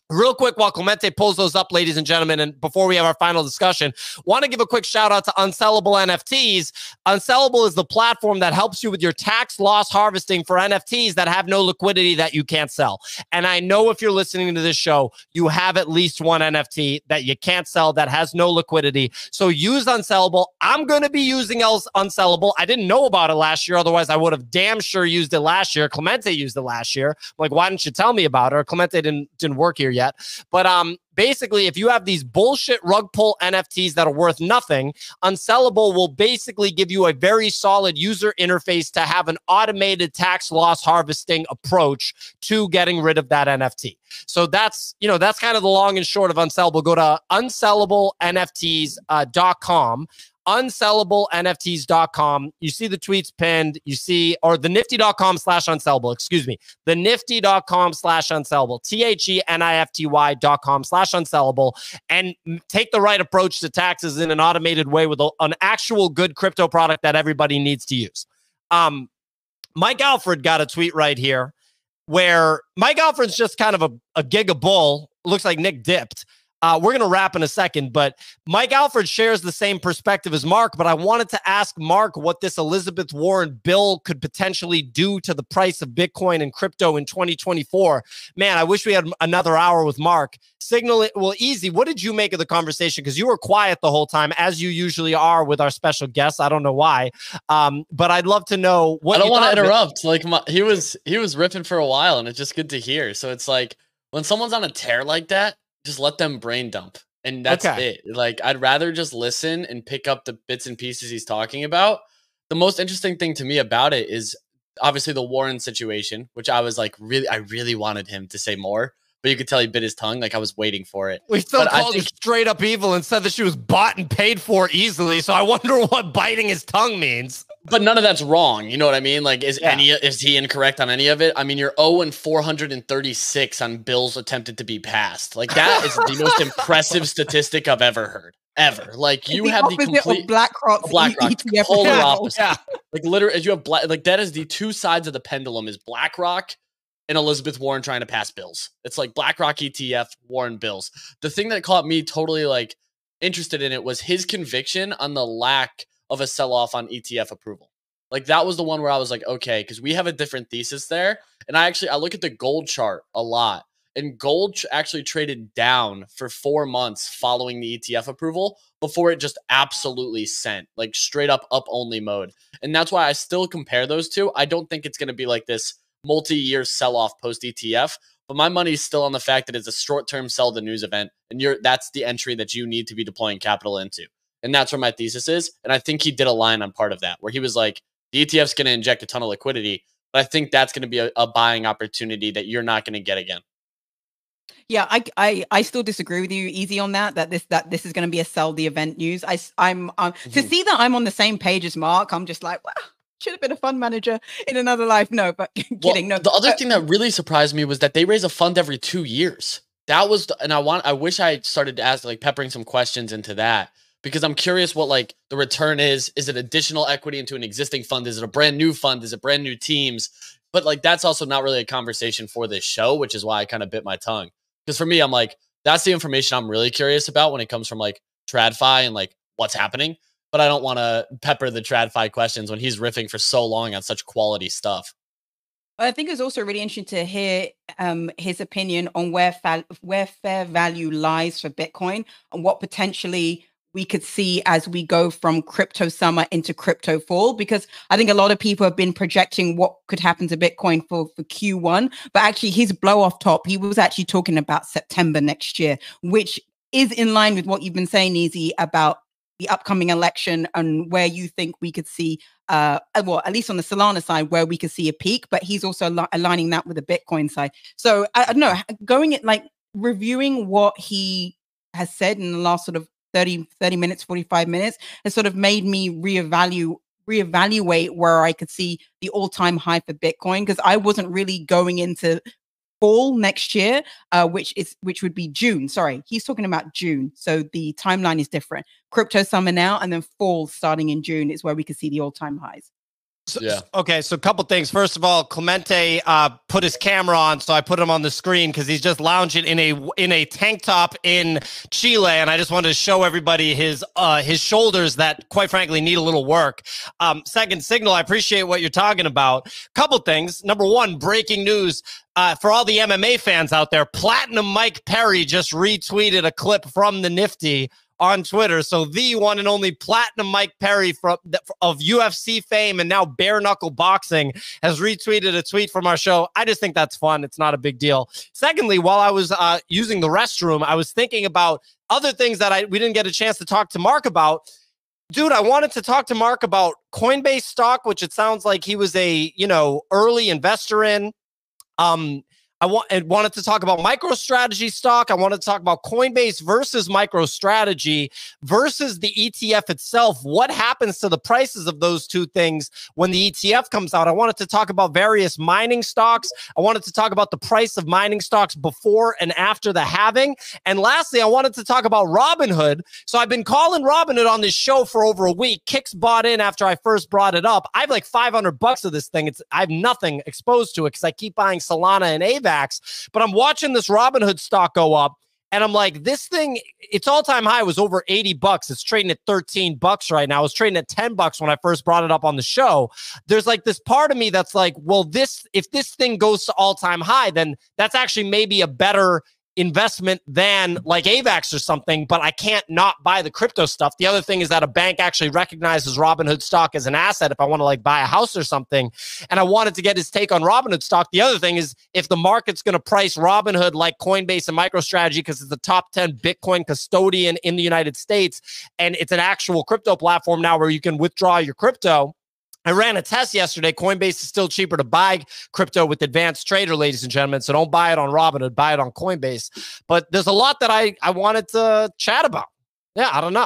Real quick, while Clemente pulls those up, ladies and gentlemen, and before we have our final discussion, want to give a quick shout out to Unsellable N F Ts. Unsellable is the platform that helps you with your tax loss harvesting for N F Ts that have no liquidity that you can't sell. And I know if you're listening to this show, you have at least one N F T that you can't sell that has no liquidity. So use Unsellable. I'm going to be using Unsellable. I didn't know about it last year. Otherwise, I would have damn sure used it last year. Clemente used it last year. I'm like, why didn't you tell me about it? Or Clemente didn't, didn't work here yet. Yet. But um, basically, if you have these bullshit rug pull N F Ts that are worth nothing, Unsellable will basically give you a very solid user interface to have an automated tax loss harvesting approach to getting rid of that N F T. So that's, you know, that's kind of the long and short of Unsellable. Go to unsellable N F Ts dot com. unsellable N F Ts dot com. You see the tweets pinned. You see, or the nifty dot com slash unsellable, excuse me. The nifty dot com slash unsellable. T H E N I F T Y dot com slash unsellable. And take the right approach to taxes in an automated way with a, an actual good crypto product that everybody needs to use. Um, Mike Alfred got a tweet right here where Mike Alfred's just kind of a, a giga bull. Looks like Nick dipped. Uh, we're going to wrap in a second, but Mike Alfred shares the same perspective as Mark, but I wanted to ask Mark what this Elizabeth Warren bill could potentially do to the price of Bitcoin and crypto in twenty twenty-four. Man, I wish we had another hour with Mark. Signal it. Well, Easy, what did you make of the conversation? Because you were quiet the whole time, as you usually are with our special guests. I don't know why, um, but I'd love to know what I don't want to to interrupt. Like my, he was, he was ripping for a while, and it's just good to hear. So it's like when someone's on a tear like that, just let them brain dump. And that's Okay. it. Like, I'd rather just listen and pick up the bits and pieces he's talking about. The most interesting thing to me about it is obviously the Warren situation, which I was like, really, I really wanted him to say more, but you could tell he bit his tongue. Like I was waiting for it. We still But I called her think- straight up evil and said that she was bought and paid for easily. So I wonder what biting his tongue means. But none of that's wrong. You know what I mean? Like, is Yeah. any is he incorrect on any of it? I mean, you're zero and four hundred thirty-six on bills attempted to be passed. Like, that is the most impressive statistic I've ever heard. Ever. Like, you the have the opposite complete of BlackRock's BlackRock, E T F polar account. opposite. Yeah. Like, literally, as you have black, like that is the two sides of the pendulum is BlackRock and Elizabeth Warren trying to pass bills. It's like BlackRock E T F, Warren bills. The thing that caught me totally like interested in it was his conviction on the lack of a sell-off on E T F approval. Like that was the one where I was like, okay, because we have a different thesis there. And I actually, I look at the gold chart a lot, and gold ch- actually traded down for four months following the E T F approval before it just absolutely sent, like straight up up only mode. And that's why I still compare those two. I don't think it's going to be like this multi-year sell-off post E T F, but my money is still on the fact that it's a short-term sell the news event. And you're, that's the entry that you need to be deploying capital into. And that's where my thesis is. And I think he did a line on part of that where he was like, the E T F's going to inject a ton of liquidity, but I think that's going to be a, a buying opportunity that you're not going to get again. Yeah, I, I I still disagree with you, Easy, on that. That this that this is going to be a sell the event news. I I'm um, to Mhm. see that I'm on the same page as Mark. I'm just like, wow, should have been a fund manager in another life. No, but Well, kidding. No, the other Uh, thing that really surprised me was that they raise a fund every two years. That was, the, and I want, I wish I started to ask, like peppering some questions into that, because I'm curious what like the return is. Is it additional equity into an existing fund? Is it a brand new fund? Is it brand new teams? But like, that's also not really a conversation for this show, which is why I kind of bit my tongue. Because for me, I'm like, that's the information I'm really curious about when it comes from like TradFi and like what's happening. But I don't want to pepper the TradFi questions when he's riffing for so long on such quality stuff. I think it's also really interesting to hear um, his opinion on where fa- where fair value lies for Bitcoin and what potentially we could see as we go from crypto summer into crypto fall, because I think a lot of people have been projecting what could happen to Bitcoin for, for Q one, but actually his blow off top, he was actually talking about September next year, which is in line with what you've been saying, Easy, about the upcoming election and where you think we could see, uh, well, at least on the Solana side, where we could see a peak, but he's also al- aligning that with the Bitcoin side. So I, I don't know, going it like reviewing what he has said in the last sort of thirty, thirty minutes, forty-five minutes has sort of made me reevaluate reevaluate where I could see the all-time high for Bitcoin, because I wasn't really going into fall next year, uh, which is which would be June. Sorry, he's talking about June. So the timeline is different. Crypto summer now, and then fall starting in June is where we could see the all-time highs. So, Yeah. Okay, so a couple things. First of all, Clemente uh, put his camera on, so I put him on the screen because he's just lounging in a in a tank top in Chile, and I just wanted to show everybody his uh, his shoulders that, quite frankly, need a little work. Um, second, Signal, I appreciate what you're talking about. Couple things. Number one, breaking news. Uh, for all the M M A fans out there, Platinum Mike Perry just retweeted a clip from the Nifty on Twitter. So the one and only Platinum Mike Perry from of U F C fame and now bare knuckle boxing has retweeted a tweet from our show. I just think that's fun. It's not a big deal. Secondly, while I was uh, using the restroom, I was thinking about other things that I we didn't get a chance to talk to Mark about. Dude, I wanted to talk to Mark about Coinbase stock, which it sounds like he was a, you know, early investor in. Um, I, want, I wanted to talk about MicroStrategy stock. I wanted to talk about Coinbase versus MicroStrategy versus the E T F itself. What happens to the prices of those two things when the E T F comes out? I wanted to talk about various mining stocks. I wanted to talk about the price of mining stocks before and after the halving. And lastly, I wanted to talk about Robinhood. So I've been calling Robinhood on this show for over a week. Kicks bought in after I first brought it up. I have like five hundred bucks of this thing. It's I have nothing exposed to it because I keep buying Solana and A V A X. But I'm watching this Robinhood stock go up, and I'm like, this thing, its all-time high was over eighty bucks. It's trading at thirteen bucks right now. It was trading at ten bucks when I first brought it up on the show. There's like this part of me that's like, well, this if this thing goes to all-time high, then that's actually maybe a better investment than like A V A X or something, but I can't not buy the crypto stuff. The other thing is that a bank actually recognizes Robinhood stock as an asset if I want to like buy a house or something. And I wanted to get his take on Robinhood stock. The other thing is if the market's going to price Robinhood like Coinbase and MicroStrategy because it's the top ten Bitcoin custodian in the United States, and it's an actual crypto platform now where you can withdraw your crypto. I ran a test yesterday. Coinbase is still cheaper to buy crypto with Advanced Trader, ladies and gentlemen. So don't buy it on Robinhood, buy it on Coinbase. But there's a lot that I, I wanted to chat about. Yeah, I don't know.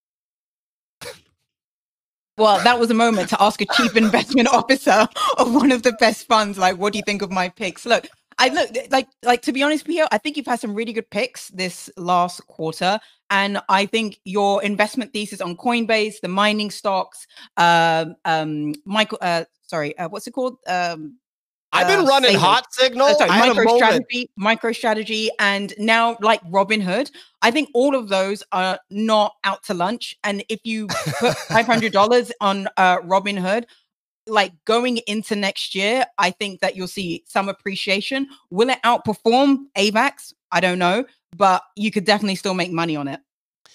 Well, that was a moment to ask a chief investment officer of one of the best funds, like, what do you think of my picks? Look, I look like, like to be honest, Pio, I think you've had some really good picks this last quarter. And I think your investment thesis on Coinbase, the mining stocks, um, um, Michael, uh, sorry, uh, what's it called? Um, I've been uh, running Saving. Hot Signal. Uh, sorry, I had a moment. MicroStrategy, MicroStrategy, and now like Robinhood. I think all of those are not out to lunch. And if you put five hundred dollars on uh, Robinhood, like going into next year, I think that you'll see some appreciation. Will it outperform A V A X? I don't know, but you could definitely still make money on it.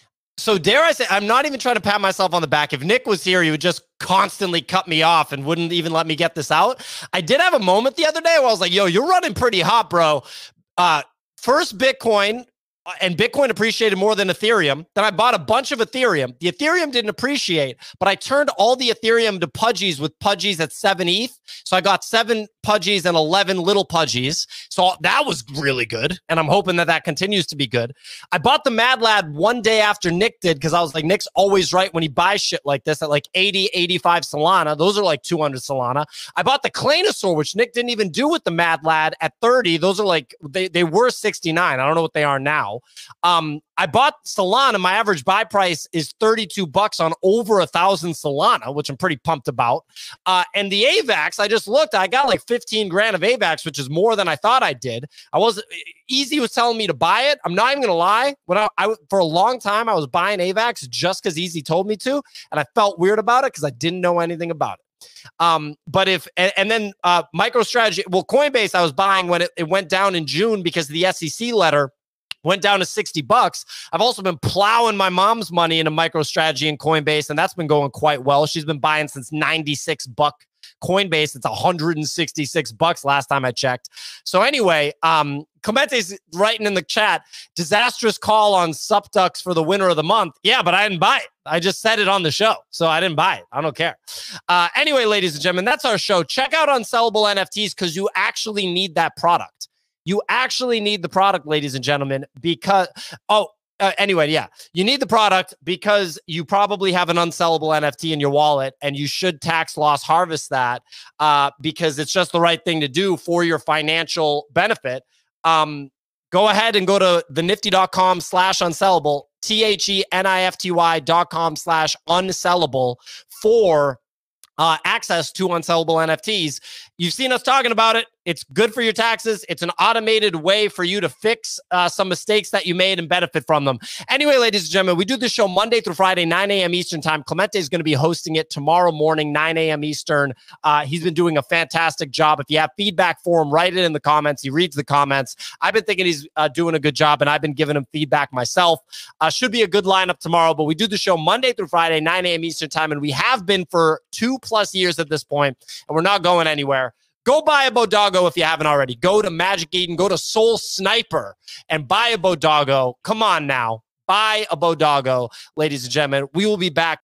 So dare I say, I'm not even trying to pat myself on the back. If Nick was here, he would just constantly cut me off and wouldn't even let me get this out. I did have a moment the other day where I was like, yo, you're running pretty hot, bro. Uh, first Bitcoin, and Bitcoin appreciated more than Ethereum. Then I bought a bunch of Ethereum. The Ethereum didn't appreciate, but I turned all the Ethereum to pudgies with pudgies at seven E T H. So I got seven pudgies and eleven little pudgies. So that was really good. And I'm hoping that that continues to be good. I bought the Mad Lad one day after Nick did because I was like, Nick's always right when he buys shit like this at like eighty, eighty-five Solana. Those are like two hundred Solana. I bought the Claynosaur, which Nick didn't even do with the Mad Lad at thirty. Those are like, they, they were sixty-nine. I don't know what they are now. Um, I bought Solana. My average buy price is thirty-two bucks on over a thousand Solana, which I'm pretty pumped about. Uh, and the A V A X, I just looked, I got like fifteen grand of A V A X, which is more than I thought I did. I was Easy was telling me to buy it. I'm not even going to lie. When I, I, for a long time, I was buying A V A X just because Easy told me to. And I felt weird about it because I didn't know anything about it. Um, but if, and, and then uh, MicroStrategy, well, Coinbase, I was buying when it, it went down in June because of the S E C letter. Went down to sixty bucks. I've also been plowing my mom's money into MicroStrategy and Coinbase, and that's been going quite well. She's been buying since ninety-six buck Coinbase. It's one hundred sixty-six bucks last time I checked. So anyway, um, Clemente's writing in the chat, disastrous call on Supdux for the winner of the month. Yeah, but I didn't buy it. I just said it on the show, so I didn't buy it. I don't care. Uh, anyway, ladies and gentlemen, that's our show. Check out Unsellable N F Ts because you actually need that product. You actually need the product, ladies and gentlemen, because, oh, uh, anyway, yeah, you need the product because you probably have an unsellable N F T in your wallet and you should tax loss harvest that uh, because it's just the right thing to do for your financial benefit. Um, go ahead and go to the nifty dot com slash unsellable, T H E N I F T Y dot com slash unsellable for uh, access to unsellable N F Ts. You've seen us talking about it. It's good for your taxes. It's an automated way for you to fix uh, some mistakes that you made and benefit from them. Anyway, ladies and gentlemen, we do this show Monday through Friday, nine a.m. Eastern time. Clemente is going to be hosting it tomorrow morning, nine a.m. Eastern. Uh, he's been doing a fantastic job. If you have feedback for him, write it in the comments. He reads the comments. I've been thinking he's uh, doing a good job, and I've been giving him feedback myself. Uh, should be a good lineup tomorrow, but we do the show Monday through Friday, nine a.m. Eastern time, and we have been for two plus years at this point, and we're not going anywhere. Go buy a Bodoggo if you haven't already. Go to Magic Eden, go to Soul Sniper, and buy a Bodoggo. Come on now. Buy a Bodoggo, ladies and gentlemen. We will be back.